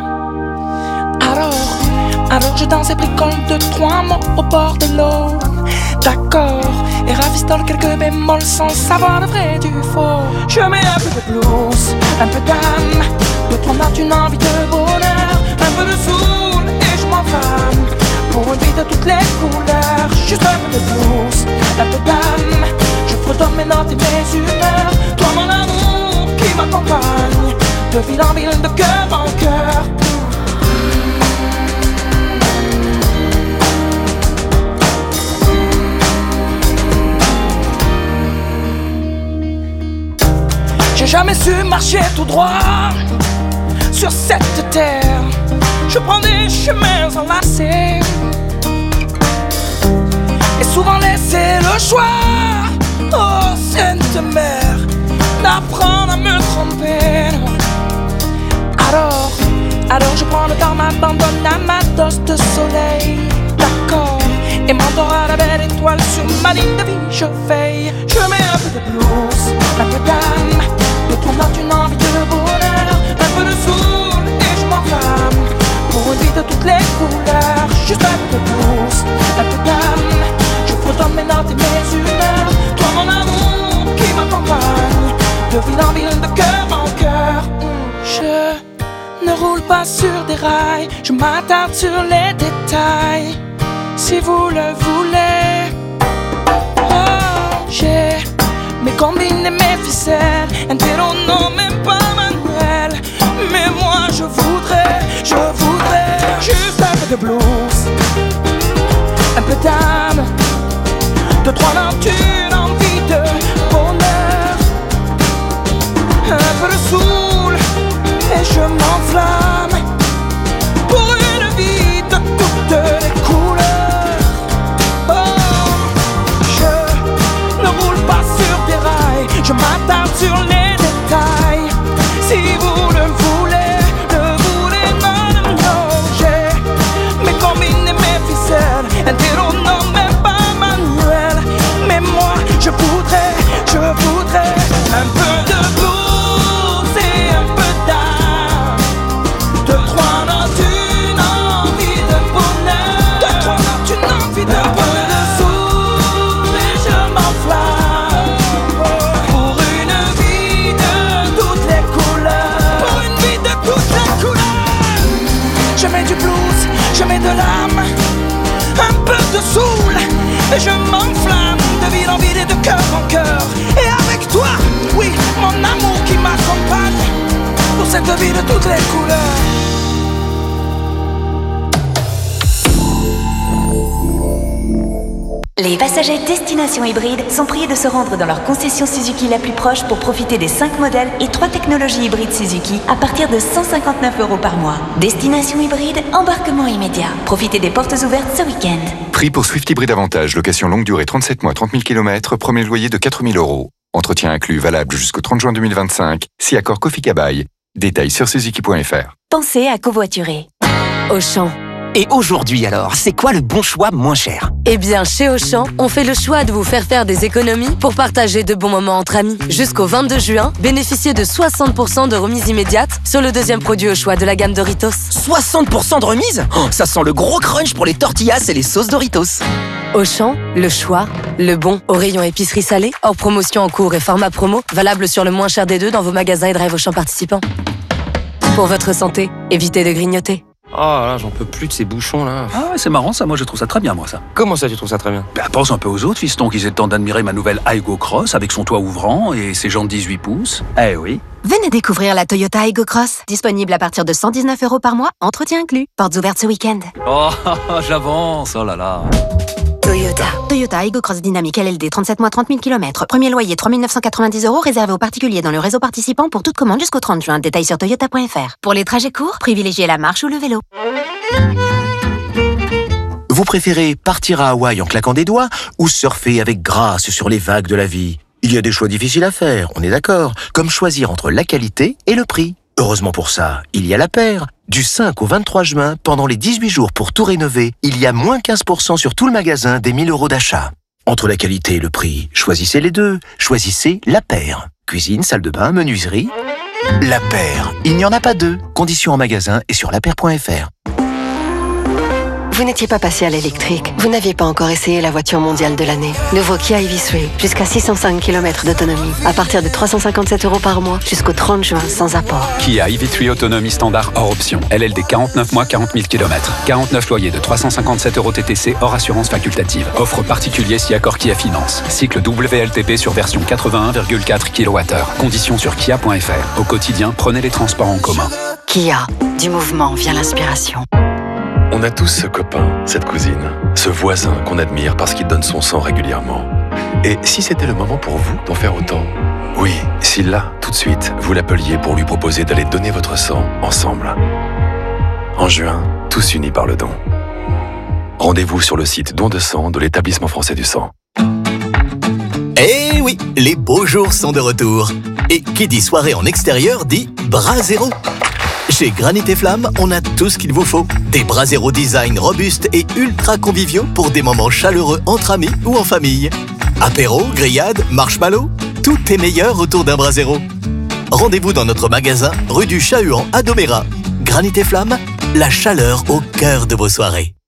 S8: Alors, alors je danse et bricole de trois mots au bord de l'eau. D'accord, et ravistole quelques bémols sans savoir le vrai du faux. Je mets un peu de blues, un peu d'âme, de ton art une envie de bonheur, un peu de soul et je m'enflamme pour une vie de toutes les couleurs. Juste un peu de blues, un peu d'âme, je fredonne mes notes et mes humeurs. Toi mon amour qui m'accompagne, de ville en ville, de cœur en cœur. J'ai jamais su marcher tout droit sur cette terre. Je prends des chemins enlacés et souvent laisser le choix, oh Sainte Mère, d'apprendre à me tromper. Alors, alors je prends le temps, m'abandonne à ma dose de soleil. D'accord, et m'endors à la belle étoile sur ma ligne de vie, je veille. Je mets un peu de blues, un peu d'âme, de ton art une envie de bonheur, un peu de soul et je m'enflamme pour une vie de toutes les couleurs. Juste un peu de blues, un peu d'âme, je fredonne mes notes et mes humeurs. Toi mon amour qui m'accompagne, de ville en ville, de cœur roule pas sur des rails, je m'attarde sur les détails. Si vous le voulez, oh, j'ai mes combines et mes ficelles, un terreau non même pas manuel. Mais moi je voudrais, je voudrais juste un peu de blues, un peu d'âme, de trois notes, une envie de bonheur, un peu de soul et je m'enflamme pour une vie de toutes les couleurs. Oh, je ne roule pas sur des rails, je m'attarde sur les détails. Si vous le voulez, le voulez, non, non, non. J'ai mes combines et mes ficelles, un terreau non même pas manuel. Mais moi je voudrais, je voudrais un peu de blues et un peu d'âme, de trois notes, une envie de bonheur, de trois notes, une envie de bonheur. Je mets du blues, je mets de l'âme, un peu de soul, et je m'enflamme de ville en ville et de cœur en cœur. Et avec toi, oui, mon amour qui m'accompagne pour cette vie de toutes les couleurs.
S7: Les passagers destination hybride sont priés de se rendre dans leur concession Suzuki la plus proche pour profiter des cinq modèles et trois technologies hybrides Suzuki à partir de cent cinquante-neuf euros par mois. Destination hybride, embarquement immédiat. Profitez des portes ouvertes ce week-end.
S13: Prix pour Swift Hybride Avantage, location longue durée trente-sept mois, trente mille kilomètres, premier loyer de quatre mille euros. Entretien inclus, valable jusqu'au trente juin deux mille vingt-cinq. Si accord Kofi-Kabai. Détails sur suzuki point f r.
S7: Pensez à covoiturer.
S30: Auchan.
S15: Et aujourd'hui alors, c'est quoi le bon choix moins cher?
S30: Eh bien, chez Auchan, on fait le choix de vous faire faire des économies pour partager de bons moments entre amis. Jusqu'au vingt-deux juin, bénéficiez de soixante pour cent de remise immédiate sur le deuxième produit au choix de la gamme Doritos.
S15: soixante pour cent de remise? Oh, ça sent le gros crunch pour les tortillas et les sauces Doritos.
S30: Auchan, le choix, le bon. Au rayon épicerie salée, hors promotion en cours et format promo, valable sur le moins cher des deux dans vos magasins et drive Auchan participants. Pour votre santé, évitez de grignoter.
S14: Oh là, j'en peux plus de ces bouchons là.
S16: Ah ouais, c'est marrant ça, moi je trouve ça très bien moi ça.
S14: Comment ça tu trouves ça très bien?
S16: Bah pense un peu aux autres fistons qu'ils aient le temps d'admirer ma nouvelle Aygo Cross avec son toit ouvrant et ses jantes dix-huit pouces. Eh oui.
S17: Venez découvrir la Toyota Aygo Cross, disponible à partir de cent dix-neuf euros par mois, entretien inclus. Portes ouvertes ce week-end.
S16: Oh, j'avance, oh là là.
S17: Toyota. Toyota Aygo Cross Dynamique L L D, trente-sept mois, trente mille kilomètres. Premier loyer trois mille neuf cent quatre-vingt-dix euros, réservé aux particuliers dans le réseau participant pour toute commande jusqu'au trente juin. Détails sur toyota point f r. Pour les trajets courts, privilégiez la marche ou le vélo.
S18: Vous préférez partir à Hawaï en claquant des doigts ou surfer avec grâce sur les vagues de la vie? Il y a des choix difficiles à faire, on est d'accord, comme choisir entre la qualité et le prix. Heureusement pour ça, il y a La Paire. Du cinq au vingt-trois juin, pendant les dix-huit jours pour tout rénover, il y a moins quinze pour cent sur tout le magasin des mille euros d'achat. Entre la qualité et le prix, choisissez les deux. Choisissez La Paire. Cuisine, salle de bain, menuiserie. La Paire. Il n'y en a pas deux. Conditions en magasin et sur la paire point f r.
S19: Vous n'étiez pas passé à l'électrique. Vous n'aviez pas encore essayé la voiture mondiale de l'année. Nouveau Kia E V trois, jusqu'à six cent cinq kilomètres d'autonomie. À partir de trois cent cinquante-sept euros par mois, jusqu'au trente juin, sans apport.
S20: Kia E V trois autonomie standard hors option. L L D quarante-neuf mois, quarante mille kilomètres. quarante-neuf loyers de trois cent cinquante-sept euros T T C hors assurance facultative. Offre particulier si accord Kia Finance. Cycle W L T P sur version quatre-vingt-un virgule quatre kilowattheures. Conditions sur kia point f r. Au quotidien, prenez les transports en commun.
S19: Kia, du mouvement vient l'inspiration.
S31: On a tous ce copain, cette cousine, ce voisin qu'on admire parce qu'il donne son sang régulièrement. Et si c'était le moment pour vous d'en faire autant? Oui, si là, tout de suite, vous l'appeliez pour lui proposer d'aller donner votre sang ensemble. En juin, tous unis par le don. Rendez-vous sur le site Don de sang de l'Établissement français du sang.
S21: Eh oui, les beaux jours sont de retour. Et qui dit soirée en extérieur dit Brasero. Chez Granit et Flamme, on a tout ce qu'il vous faut. Des Brasero design robustes et ultra conviviaux pour des moments chaleureux entre amis ou en famille. Apéro, grillade, marshmallow, tout est meilleur autour d'un Brasero. Rendez-vous dans notre magasin, rue du Chat-Huant à Domérat. Granit et Flamme, la chaleur au cœur de vos soirées.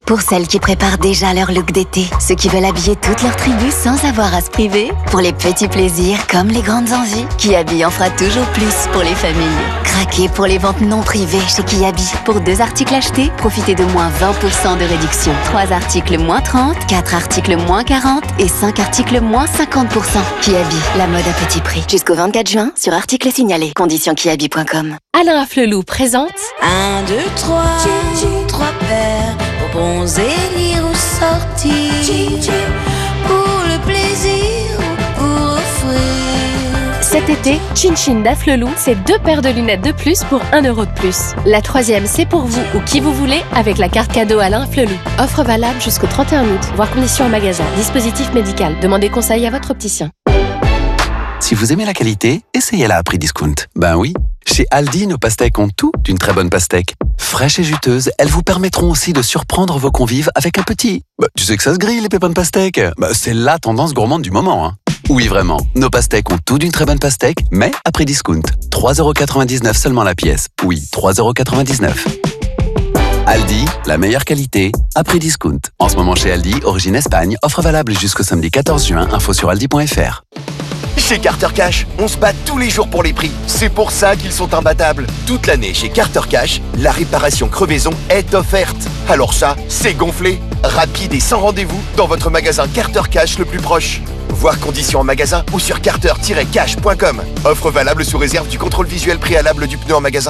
S1: Pour celles qui préparent déjà leur look d'été, ceux qui veulent habiller toute leur tribu sans avoir à se priver, pour les petits plaisirs comme les grandes envies, Kiabi en fera toujours plus pour les familles. Craquez pour les ventes non privées chez Kiabi. Pour deux articles achetés, profitez de moins vingt pour cent de réduction. Trois articles moins trente, quatre articles moins quarante et cinq articles moins cinquante pour cent. Kiabi, la mode à petit prix. Jusqu'au vingt-quatre juin sur articles signalés. Conditions kiabi point com.
S5: Alain Afflelou présente
S6: Un, deux, trois, trois paires. Bronzer, lire ou sortir, pour le plaisir ou pour offrir.
S5: Cet été, Chin Chin d'Afflelou, c'est deux paires de lunettes de plus pour un euro de plus. La troisième, c'est pour vous ou qui vous voulez avec la carte cadeau Alain Afflelou. Offre valable jusqu'au trente et un août, voire conditions en magasin. Dispositif médical. Demandez conseil à votre opticien.
S22: Si vous aimez la qualité, essayez-la à prix discount. Ben oui, chez Aldi, nos pastèques ont tout d'une très bonne pastèque. Fraîches et juteuses, elles vous permettront aussi de surprendre vos convives avec un petit... Bah, tu sais que ça se grille, les pépins de pastèque. Bah, c'est la tendance gourmande du moment, hein. Oui, vraiment, nos pastèques ont tout d'une très bonne pastèque, mais à prix discount. trois euros quatre-vingt-dix-neuf seulement la pièce. Oui, trois euros quatre-vingt-dix-neuf. Aldi, la meilleure qualité, à prix discount. En ce moment chez Aldi, origine Espagne, offre valable jusqu'au samedi quatorze juin, info sur aldi point fr.
S23: Chez Carter Cash, on se bat tous les jours pour les prix. C'est pour ça qu'ils sont imbattables. Toute l'année chez Carter Cash, la réparation crevaison est offerte. Alors ça, c'est gonflé. Rapide et sans rendez-vous dans votre magasin Carter Cash le plus proche. Voir conditions en magasin ou sur carter tiret cash point com. Offre valable sous réserve du contrôle visuel préalable du pneu en magasin.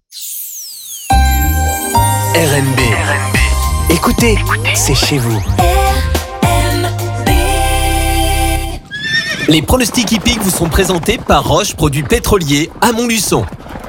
S21: R N B. Écoutez, c'est chez vous. Les pronostics hippiques vous sont présentés par Roche, produits pétroliers à Montluçon.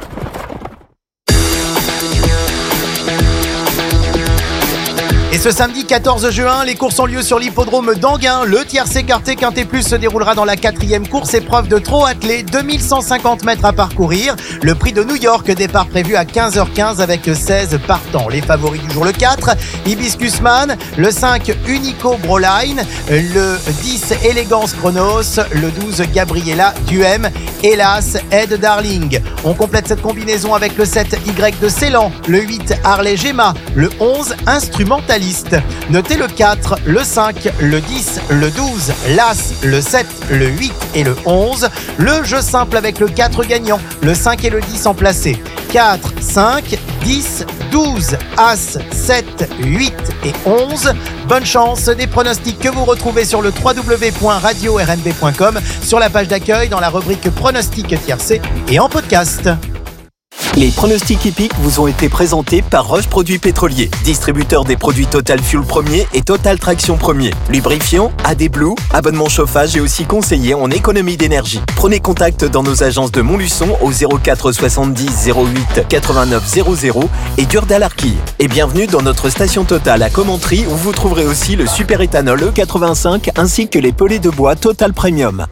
S2: Et ce samedi quatorze juin, les courses ont lieu sur l'hippodrome d'Anguin. Le tiercé écarté Quintet Plus se déroulera dans la quatrième course, épreuve de trot attelé, deux mille cent cinquante mètres à parcourir. Le prix de New York, départ prévu à quinze heures quinze avec seize partants. Les favoris du jour, le quatre, Hibiscus Man, le cinq, Unico Broline, le dix, Élégance Chronos, le douze, Gabriella Duhem, hélas, Ed Darling. On complète cette combinaison avec le sept, Y de Ceylan, le huit, Harley Gemma, le onze, Instrumentaliste. Notez le quatre, le cinq, le dix, le douze, l'As, le sept, le huit et le onze. Le jeu simple avec le quatre gagnant, le cinq et le dix en placé. quatre, cinq, dix, douze, As, sept, huit et onze. Bonne chance, des pronostics que vous retrouvez sur le w w w point radio r n b point com, sur la page d'accueil dans la rubrique pronostics tiercé et en podcast.
S21: Les pronostics hippiques vous ont été présentés par Roche Produits Pétroliers, distributeur des produits Total Fuel Premier et Total Traction Premier. Lubrifiant, A D Blue, abonnement chauffage et aussi conseiller en économie d'énergie. Prenez contact dans nos agences de Montluçon au zéro quatre soixante-dix zéro huit quatre-vingt-neuf zéro zéro et Durdal-Arquille. Et bienvenue dans notre station Total à Commentry où vous trouverez aussi le super éthanol E quatre-vingt-cinq ainsi que les pelets de bois Total Premium.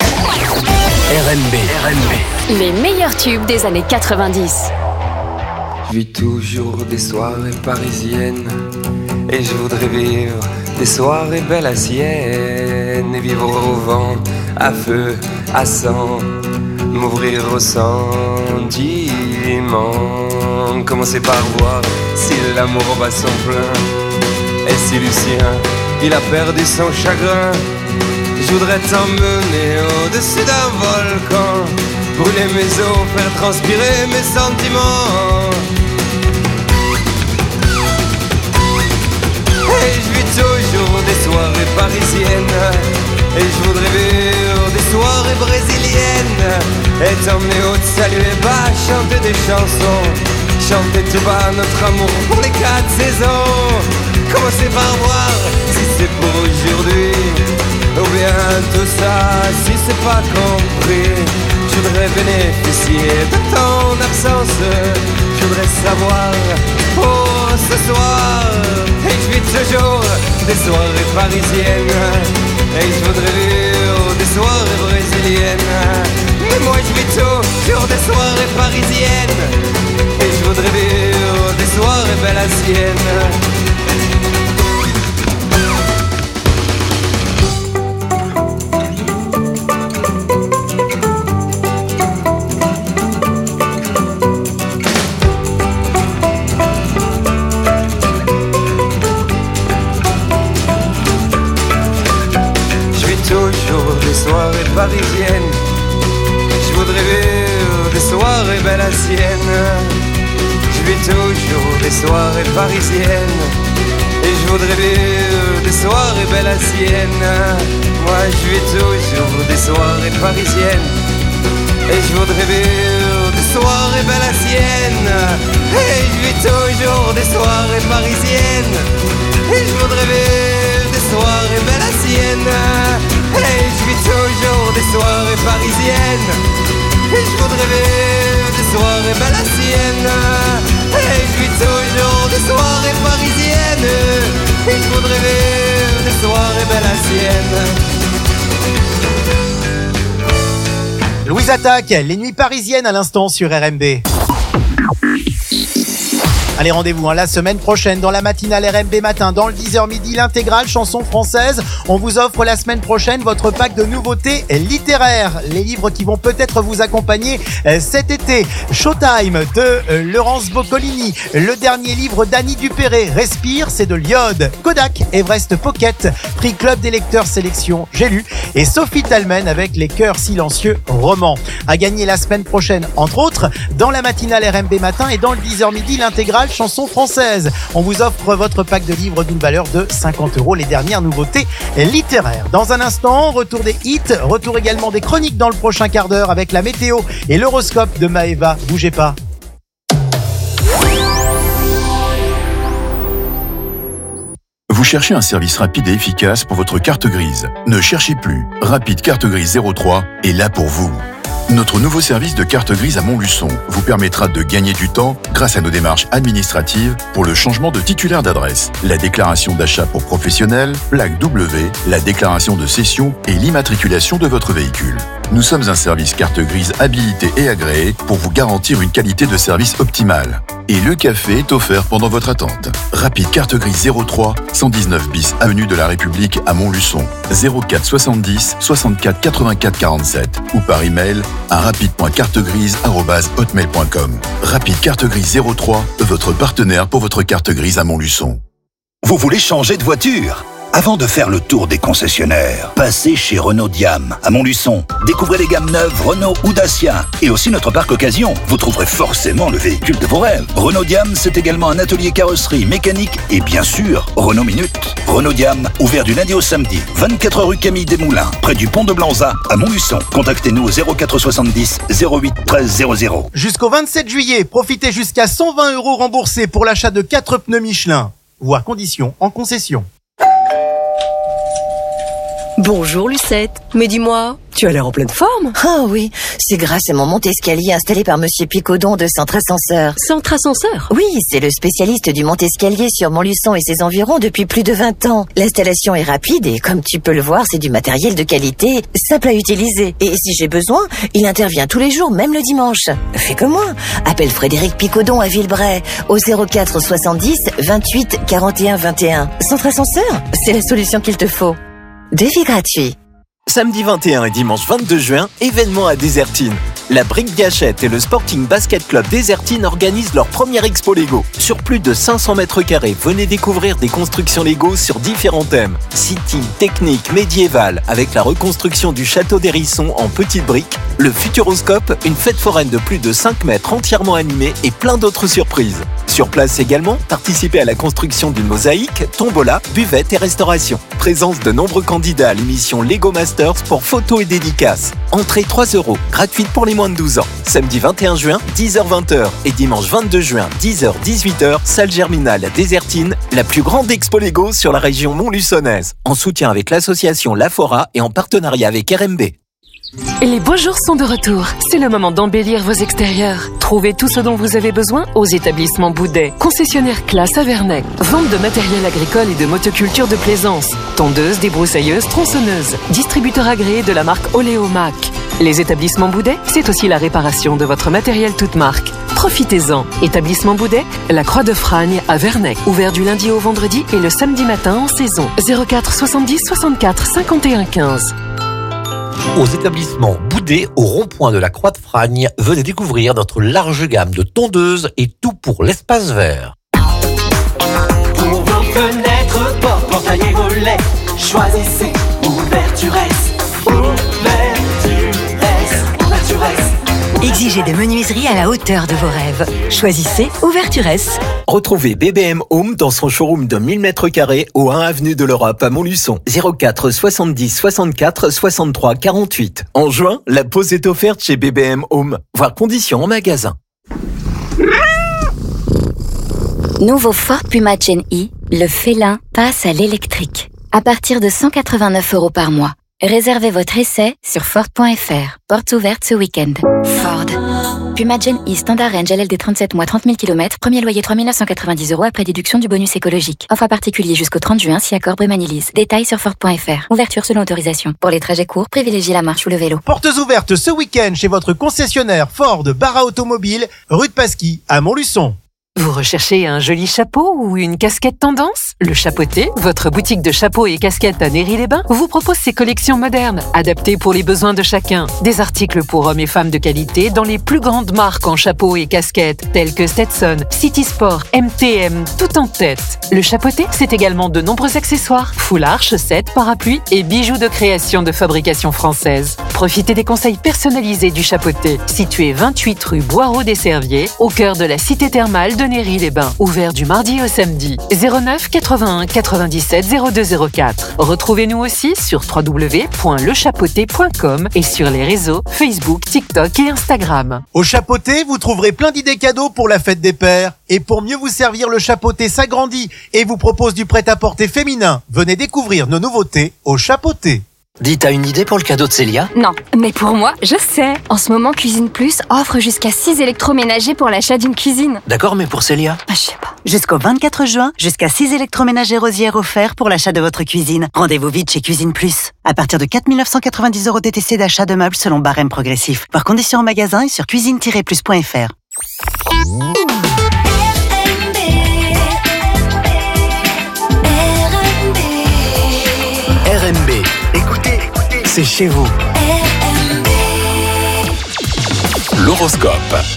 S21: R N B. R N B.
S5: Les meilleurs tubes des années quatre-vingt-dix.
S24: Je vis toujours des soirées parisiennes et je voudrais vivre des soirées belles à Sienne et vivre au vent, à feu, à sang, m'ouvrir au sentiment. Commencer par voir si l'amour bat son plein et si Lucien, il a perdu son chagrin. Je voudrais t'emmener au-dessus d'un volcan, brûler mes os, faire transpirer mes sentiments. Et je vis toujours des soirées parisiennes et je voudrais vivre des soirées brésiliennes et t'emmener au saluer bas, chanter des chansons, chanter tout bas notre amour pour les quatre saisons. Commencer par voir si c'est pour aujourd'hui ou bien tout ça, si c'est pas compris. Je voudrais bénéficier de ton absence. Je voudrais savoir pour ce soir. Et je vis toujours des soirées parisiennes et je voudrais vivre des soirées brésiliennes. Mais moi je vis toujours des soirées parisiennes et je voudrais vivre des soirées belles à Sienne. sienne. Je vis toujours des soirées parisiennes, et je voudrais vivre des soirées belles à Sienne. Moi je vis toujours des soirées parisiennes, et je voudrais vivre des soirées belles à Sienne. Et je vis toujours des soirées parisiennes, et je voudrais vivre des soirées belles à Sienne. Et je vis toujours des soirées parisiennes, et je voudrais vivre des soirées belles à Sienne. Et je vis toujours des soirées parisiennes, et je voudrais vivre des soirées belles à Sienne.
S2: Louise Attaque, les nuits parisiennes à l'instant sur R M B. Allez, rendez-vous hein, la semaine prochaine dans la matinale R M B matin, dans le dix heures midi, l'intégrale chanson française. On vous offre la semaine prochaine votre pack de nouveautés littéraires, les livres qui vont peut-être vous accompagner euh, cet été. Showtime de euh, Laurence Boccolini, le dernier livre d'Annie Dupéré, Respire, c'est de l'iode. Kodak, Everest Pocket, prix Club des lecteurs sélection, j'ai lu, et Sophie Talmen avec Les cœurs silencieux romans. À gagner la semaine prochaine, entre autres, dans la matinale R M B matin et dans le dix heures midi, l'intégrale chanson française. On vous offre votre pack de livres d'une valeur de cinquante euros, les dernières nouveautés littéraires. Dans un instant, retour des hits, retour également des chroniques dans le prochain quart d'heure avec la météo et l'horoscope de Maëva. Bougez pas.
S3: Vous cherchez un service rapide et efficace pour votre carte grise. Ne cherchez plus. Rapide Carte Grise zéro trois est là pour vous. Notre nouveau service de carte grise à Montluçon vous permettra de gagner du temps grâce à nos démarches administratives pour le changement de titulaire d'adresse, la déclaration d'achat pour professionnels, plaque W, la déclaration de cession et l'immatriculation de votre véhicule. Nous sommes un service carte grise habilité et agréé pour vous garantir une qualité de service optimale. Et le café est offert pendant votre attente. Rapide Carte Grise zéro trois, cent dix-neuf bis avenue de la République à Montluçon, zéro quatre soixante-dix soixante-quatre quatre-vingt-quatre quarante-sept ou par email à rapide point cartegrise arobase hotmail point com. Rapide Carte Grise zéro trois, votre partenaire pour votre carte grise à Montluçon.
S4: Vous voulez changer de voiture ? Avant de faire le tour des concessionnaires, passez chez Renault Diam, à Montluçon. Découvrez les gammes neuves Renault ou Dacia. Et aussi notre parc occasion. Vous trouverez forcément le véhicule de vos rêves. Renault Diam, c'est également un atelier carrosserie, mécanique et bien sûr, Renault Minute. Renault Diam, ouvert du lundi au samedi, vingt-quatre rue Camille Desmoulins, près du pont de Blanza, à Montluçon. Contactez-nous au zéro quatre soixante-dix zéro huit treize zéro zéro.
S2: Jusqu'au vingt-sept juillet, profitez jusqu'à cent vingt euros remboursés pour l'achat de quatre pneus Michelin. Voire conditions en concession.
S30: Bonjour Lucette, mais dis-moi, tu as l'air en pleine forme.
S9: Ah oui, c'est grâce à mon monte-escalier installé par Monsieur Picodon de Centre Ascenseur.
S30: Centre Ascenseur ?
S9: Oui, c'est le spécialiste du monte-escalier sur Montluçon et ses environs depuis plus de vingt ans. L'installation est rapide et comme tu peux le voir, c'est du matériel de qualité, simple à utiliser. Et si j'ai besoin, il intervient tous les jours, même le dimanche. Fais comme moi, appelle Frédéric Picodon à Villebray au zéro quatre soixante-dix vingt-huit quarante et un vingt et un. Centre Ascenseur, c'est la solution qu'il te faut. Défi gratuit.
S10: Samedi vingt et un et dimanche vingt-deux juin, événement à Désertine. La Brique Gâchette et le Sporting Basket Club Désertine organisent leur première expo Lego. Sur plus de cinq cents mètres carrés, venez découvrir des constructions Lego sur différents thèmes. City, technique, médiéval, avec la reconstruction du château d'Hérisson en petites briques, le Futuroscope, une fête foraine de plus de cinq mètres entièrement animée et plein d'autres surprises. Sur place également, participez à la construction d'une mosaïque, tombola, buvette et restauration. Présence de nombreux candidats à l'émission Lego Masters pour photos et dédicaces. Entrée trois euros, gratuite pour les moins de douze ans. Samedi vingt et un juin, dix heures vingt et dimanche vingt-deux juin, dix heures dix-huit heures, salle Germinal à Désertine, la plus grande expo Lego sur la région montluçonnaise. En soutien avec l'association Lafora et en partenariat avec R M B.
S30: Les beaux jours sont de retour. C'est le moment d'embellir vos extérieurs. Trouvez tout ce dont vous avez besoin aux établissements Boudet. Concessionnaire classe à Vernec. Vente de matériel agricole et de motoculture de plaisance. Tondeuses, débroussailleuses, tronçonneuses. Distributeur agréé de la marque Oléomac. Les établissements Boudet, c'est aussi la réparation de votre matériel toute marque. Profitez-en. Établissement Boudet, la Croix de Fragne à Vernec. Ouvert du lundi au vendredi et le samedi matin en saison. zéro quatre soixante-dix soixante-quatre cinquante et un quinze.
S11: Aux établissements Boudet, au rond-point de la Croix de Fragne, venez découvrir notre large gamme de tondeuses et tout pour l'espace vert.
S12: Pour vos fenêtres, portes, portails et volets, choisissez Ouvertures. Ouvertures. Ouvertures.
S7: exigez des menuiseries à la hauteur de vos rêves. Choisissez Ouverture S.
S10: Retrouvez B B M Home dans son showroom de mille mètres carrés au un avenue de l'Europe à Montluçon. zéro quatre soixante-dix soixante-quatre soixante-trois quarante-huit. En juin, la pause est offerte chez B B M Home. Voir conditions en magasin.
S1: Nouveau Ford Puma Gen E, le félin passe à l'électrique. À partir de cent quatre-vingt-neuf euros par mois. Réservez votre essai sur Ford point F R. Portes ouvertes ce week-end. Ford. Puma Gen E Standard Range L L D trente-sept mois trente mille kilomètres. Premier loyer trois mille neuf cent quatre-vingt-dix euros après déduction du bonus écologique. Offre à particulier jusqu'au trente juin si accord Brémanilise. Détails sur Ford point F R. Ouverture selon autorisation. Pour les trajets courts, privilégiez la marche ou le vélo.
S2: Portes ouvertes ce week-end chez votre concessionnaire Ford Barra Automobile, rue de Pasquis, à Montluçon.
S8: Vous recherchez un joli chapeau ou une casquette tendance? Le Chapeauté, votre boutique de chapeaux et casquettes à Néry-les-Bains, vous propose ses collections modernes, adaptées pour les besoins de chacun. Des articles pour hommes et femmes de qualité dans les plus grandes marques en chapeaux et casquettes, telles que Stetson, City Sport, M T M, tout en tête. Le Chapeauté, c'est également de nombreux accessoires, foulards, chaussettes, parapluies et bijoux de création de fabrication française. Profitez des conseils personnalisés du Chapeauté, situé vingt-huit rue Boireau des Serviers, au cœur de la cité thermale de Néry-les-Bains, ouvert du mardi au samedi. zéro neuf quatre-vingt-un quatre-vingt-dix-sept zéro deux zéro quatre. Retrouvez-nous aussi sur w w w point le chapeauté point com et sur les réseaux Facebook, TikTok et Instagram.
S2: Au Chapeauté, vous trouverez plein d'idées cadeaux pour la fête des pères. Et pour mieux vous servir, le Chapeauté s'agrandit et vous propose du prêt-à-porter féminin. Venez découvrir nos nouveautés au Chapeauté.
S13: Dis, t'as une idée pour le cadeau de Célia?
S14: Non, mais pour moi, je sais. En ce moment, Cuisine Plus offre jusqu'à six électroménagers pour l'achat d'une cuisine.
S13: D'accord, mais pour Célia?
S14: Ah, je sais pas.
S15: Jusqu'au vingt-quatre juin, jusqu'à six électroménagers Rosière offerts pour l'achat de votre cuisine. Rendez-vous vite chez Cuisine Plus. À partir de quatre mille neuf cent quatre-vingt-dix euros D T C d'achat de meubles selon barème progressif. Par condition en magasin et sur cuisine tiret plus point F R.
S21: R M B. Écoutez, c'est chez vous.
S22: L'horoscope.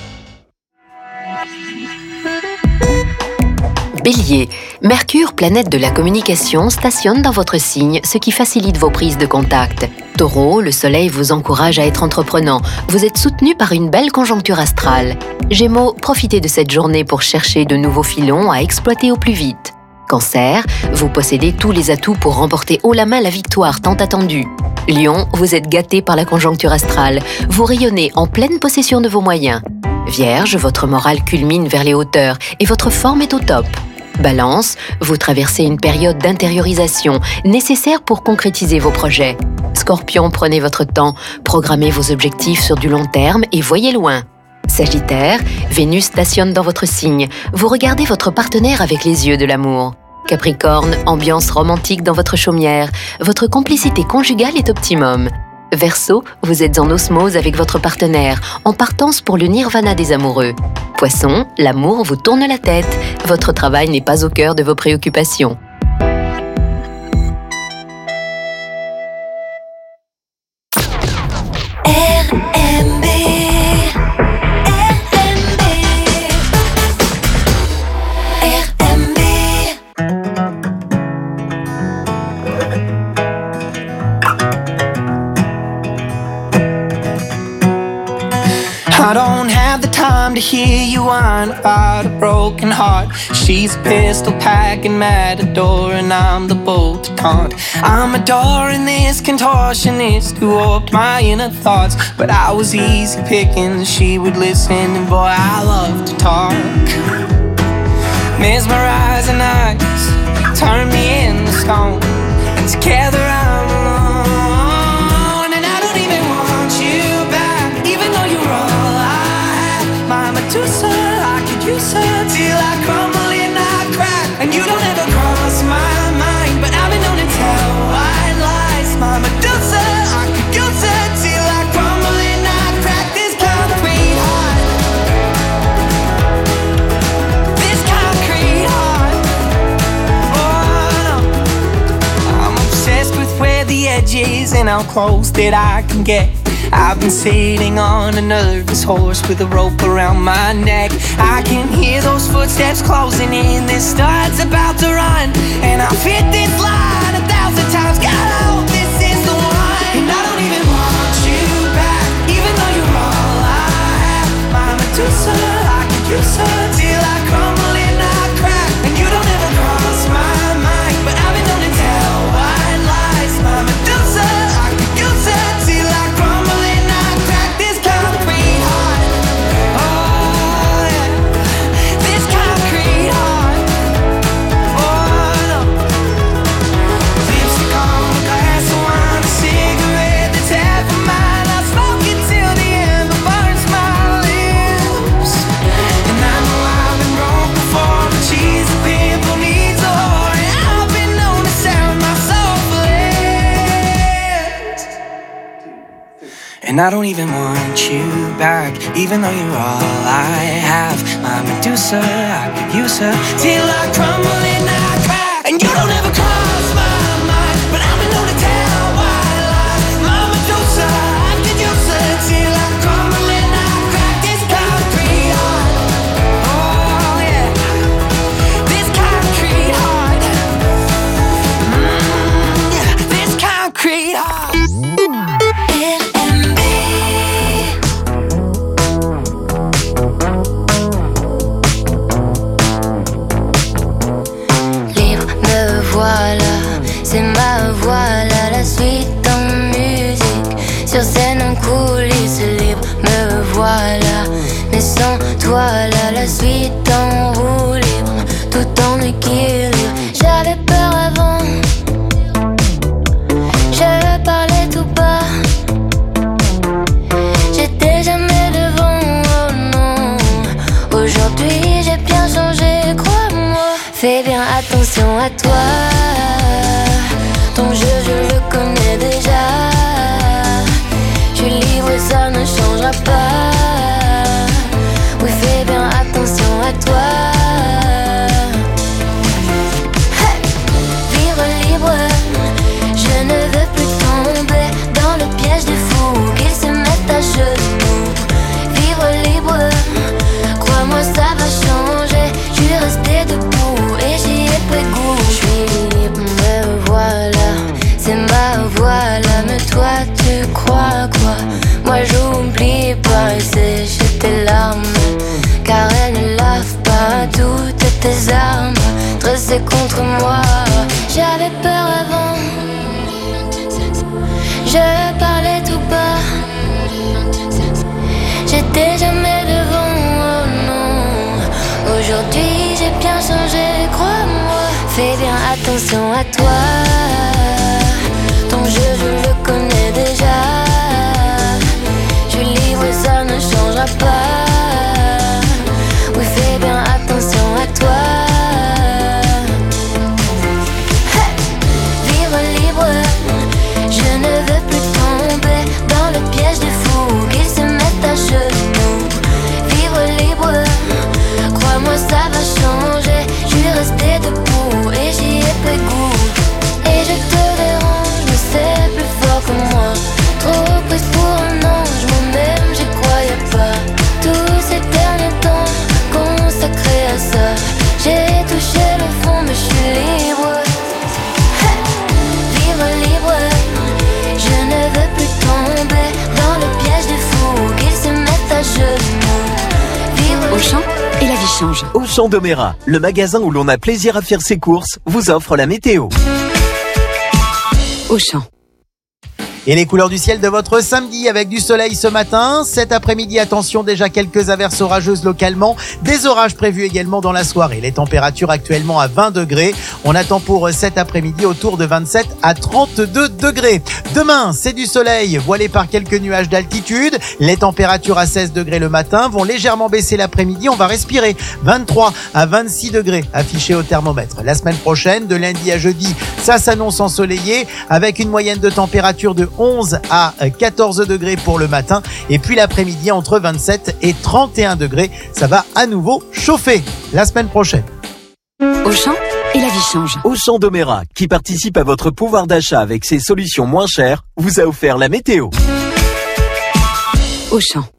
S16: Bélier, Mercure, planète de la communication, stationne dans votre signe, ce qui facilite vos prises de contact. Taureau, le soleil vous encourage à être entreprenant. Vous êtes soutenu par une belle conjoncture astrale. Gémeaux, profitez de cette journée pour chercher de nouveaux filons à exploiter au plus vite. Cancer, vous possédez tous les atouts pour remporter haut la main la victoire tant attendue. Lion, vous êtes gâté par la conjoncture astrale. Vous rayonnez en pleine possession de vos moyens. Vierge, votre morale culmine vers les hauteurs et votre forme est au top. Balance, vous traversez une période d'intériorisation nécessaire pour concrétiser vos projets. Scorpion, prenez votre temps, programmez vos objectifs sur du long terme et voyez loin. Sagittaire, Vénus stationne dans votre signe. Vous regardez votre partenaire avec les yeux de l'amour. Capricorne, ambiance romantique dans votre chaumière. Votre complicité conjugale est optimum. Verseau, vous êtes en osmose avec votre partenaire, en partance pour le nirvana des amoureux. Poisson, l'amour vous tourne la tête. Votre travail n'est pas au cœur de vos préoccupations.
S25: I don't have the time to hear you whine about a broken heart. She's a pistol packing matador and I'm the bolt to taunt. I'm adoring this contortionist who warped my inner thoughts, but I was easy picking, she would listen and boy I love to talk. Mesmerizing eyes turn me into stone, and together I'm alone, and I don't even want you back, even though you're all my Medusa, I could use her till I crumble and I crack. And you don't ever cross my mind, but I've been known to tell white lies. My Medusa, I could use her till I crumble and I crack. This concrete heart, this concrete heart. Oh no, I'm obsessed with where the edge is and how close that I can get. I've been sitting on a nervous horse with a rope around my neck. I can hear those footsteps closing in, this star's about to run, and I've hit this line a thousand times. God, I hope this is the one. And I don't even want you back, even though you're all I have. too slow, I could use her till I crumble and I crack. And you don't ever cross my mind, but I've been known to tell white lies. My Medusa, I could use her till I crumble and I crack. This concrete heart, oh yeah, this concrete heart, oh no. Lipstick on the glass of wine, a cigarette that's half a mile. I smoke it till the end, but burns my lips. And I know I've been wrong before, but she's a pimple needs a whore, and I've been known to sound my soul for less. And I don't even want you back, even though you're all I have. My Medusa, I could use her till I crumble and I crack. And you don't ever cross my mind, but I've been known to tell white lies. My Medusa, I could use her till I crumble and I crack. This concrete heart, oh yeah, this concrete heart, mm, yeah, this concrete heart.
S6: Libre, me voilà, c'est ma voix là, la suite en musique. Sur scène en coulisses, libre, me voilà. Mais sans toi là, la suite en roue libre, tout en équilibre. J'avais peur avant, je parlais tout bas. J'étais jamais devant, oh non. Aujourd'hui j'ai bien changé, crois-moi. Fais bien attention à toi. Ton jeu je le connais déjà. Je suis libre et ça ne changera pas. Oui, fais bien attention à toi. Hey! Vivre libre, je ne veux plus tomber dans le piège des fous qu'ils se mettent à genoux. Vivre libre, crois-moi ça va changer. Je suis resté debout et j'y ai pris goût. Je suis libre, me voilà, c'est ma voix là. Mais toi tu crois quoi? Moi j'oublie pas et sécher tes larmes, car elles ne lavent pas toutes tes armes dressées contre moi. J'avais peur avant, je parlais tout bas. J'étais jamais devant, oh non. Aujourd'hui j'ai bien changé, crois-moi. Fais bien attention à toi. Ton jeu je le connais déjà. Je suis libre et ça ne changera pas. Oui, fais bien attention à toi. Hey! Vivre libre, je ne veux plus tomber dans le piège des fous qu'ils se mettent à genoux. Vivre libre, crois-moi ça va changer. Je suis resté debout et j'y ai pris goût. Et je te dérange, mais c'est plus fort que moi. Trop prise pour un ange, moi-même j'y croyais pas. Tous ces derniers temps consacrés à ça, j'ai touché le fond mais je suis libre. Hey! Vivre libre, je ne veux plus tomber dans le piège des fous qu'ils se mettent à genoux. Vivre
S10: Auchan, et la vie change. Auchan Doméra, le magasin où l'on a plaisir à faire ses courses, vous offre la météo.
S2: Auchan. Et les couleurs du ciel de votre samedi avec du soleil ce matin. Cet après-midi, attention, déjà quelques averses orageuses localement. Des orages prévus également dans la soirée. Les températures actuellement à vingt degrés. On attend pour cet après-midi autour de vingt-sept à trente-deux degrés. Demain, c'est du soleil voilé par quelques nuages d'altitude. Les températures à seize degrés le matin vont légèrement baisser l'après-midi. On va respirer vingt-trois à vingt-six degrés affichés au thermomètre. La semaine prochaine, de lundi à jeudi, ça s'annonce ensoleillé avec une moyenne de température de onze à quatorze degrés pour le matin et puis l'après-midi entre vingt-sept et trente et un degrés. Ça va à nouveau chauffer la semaine prochaine.
S10: Auchan, et la vie change. Auchan Doméra, qui participe à votre pouvoir d'achat avec ses solutions moins chères, vous a offert la météo.
S16: Auchan.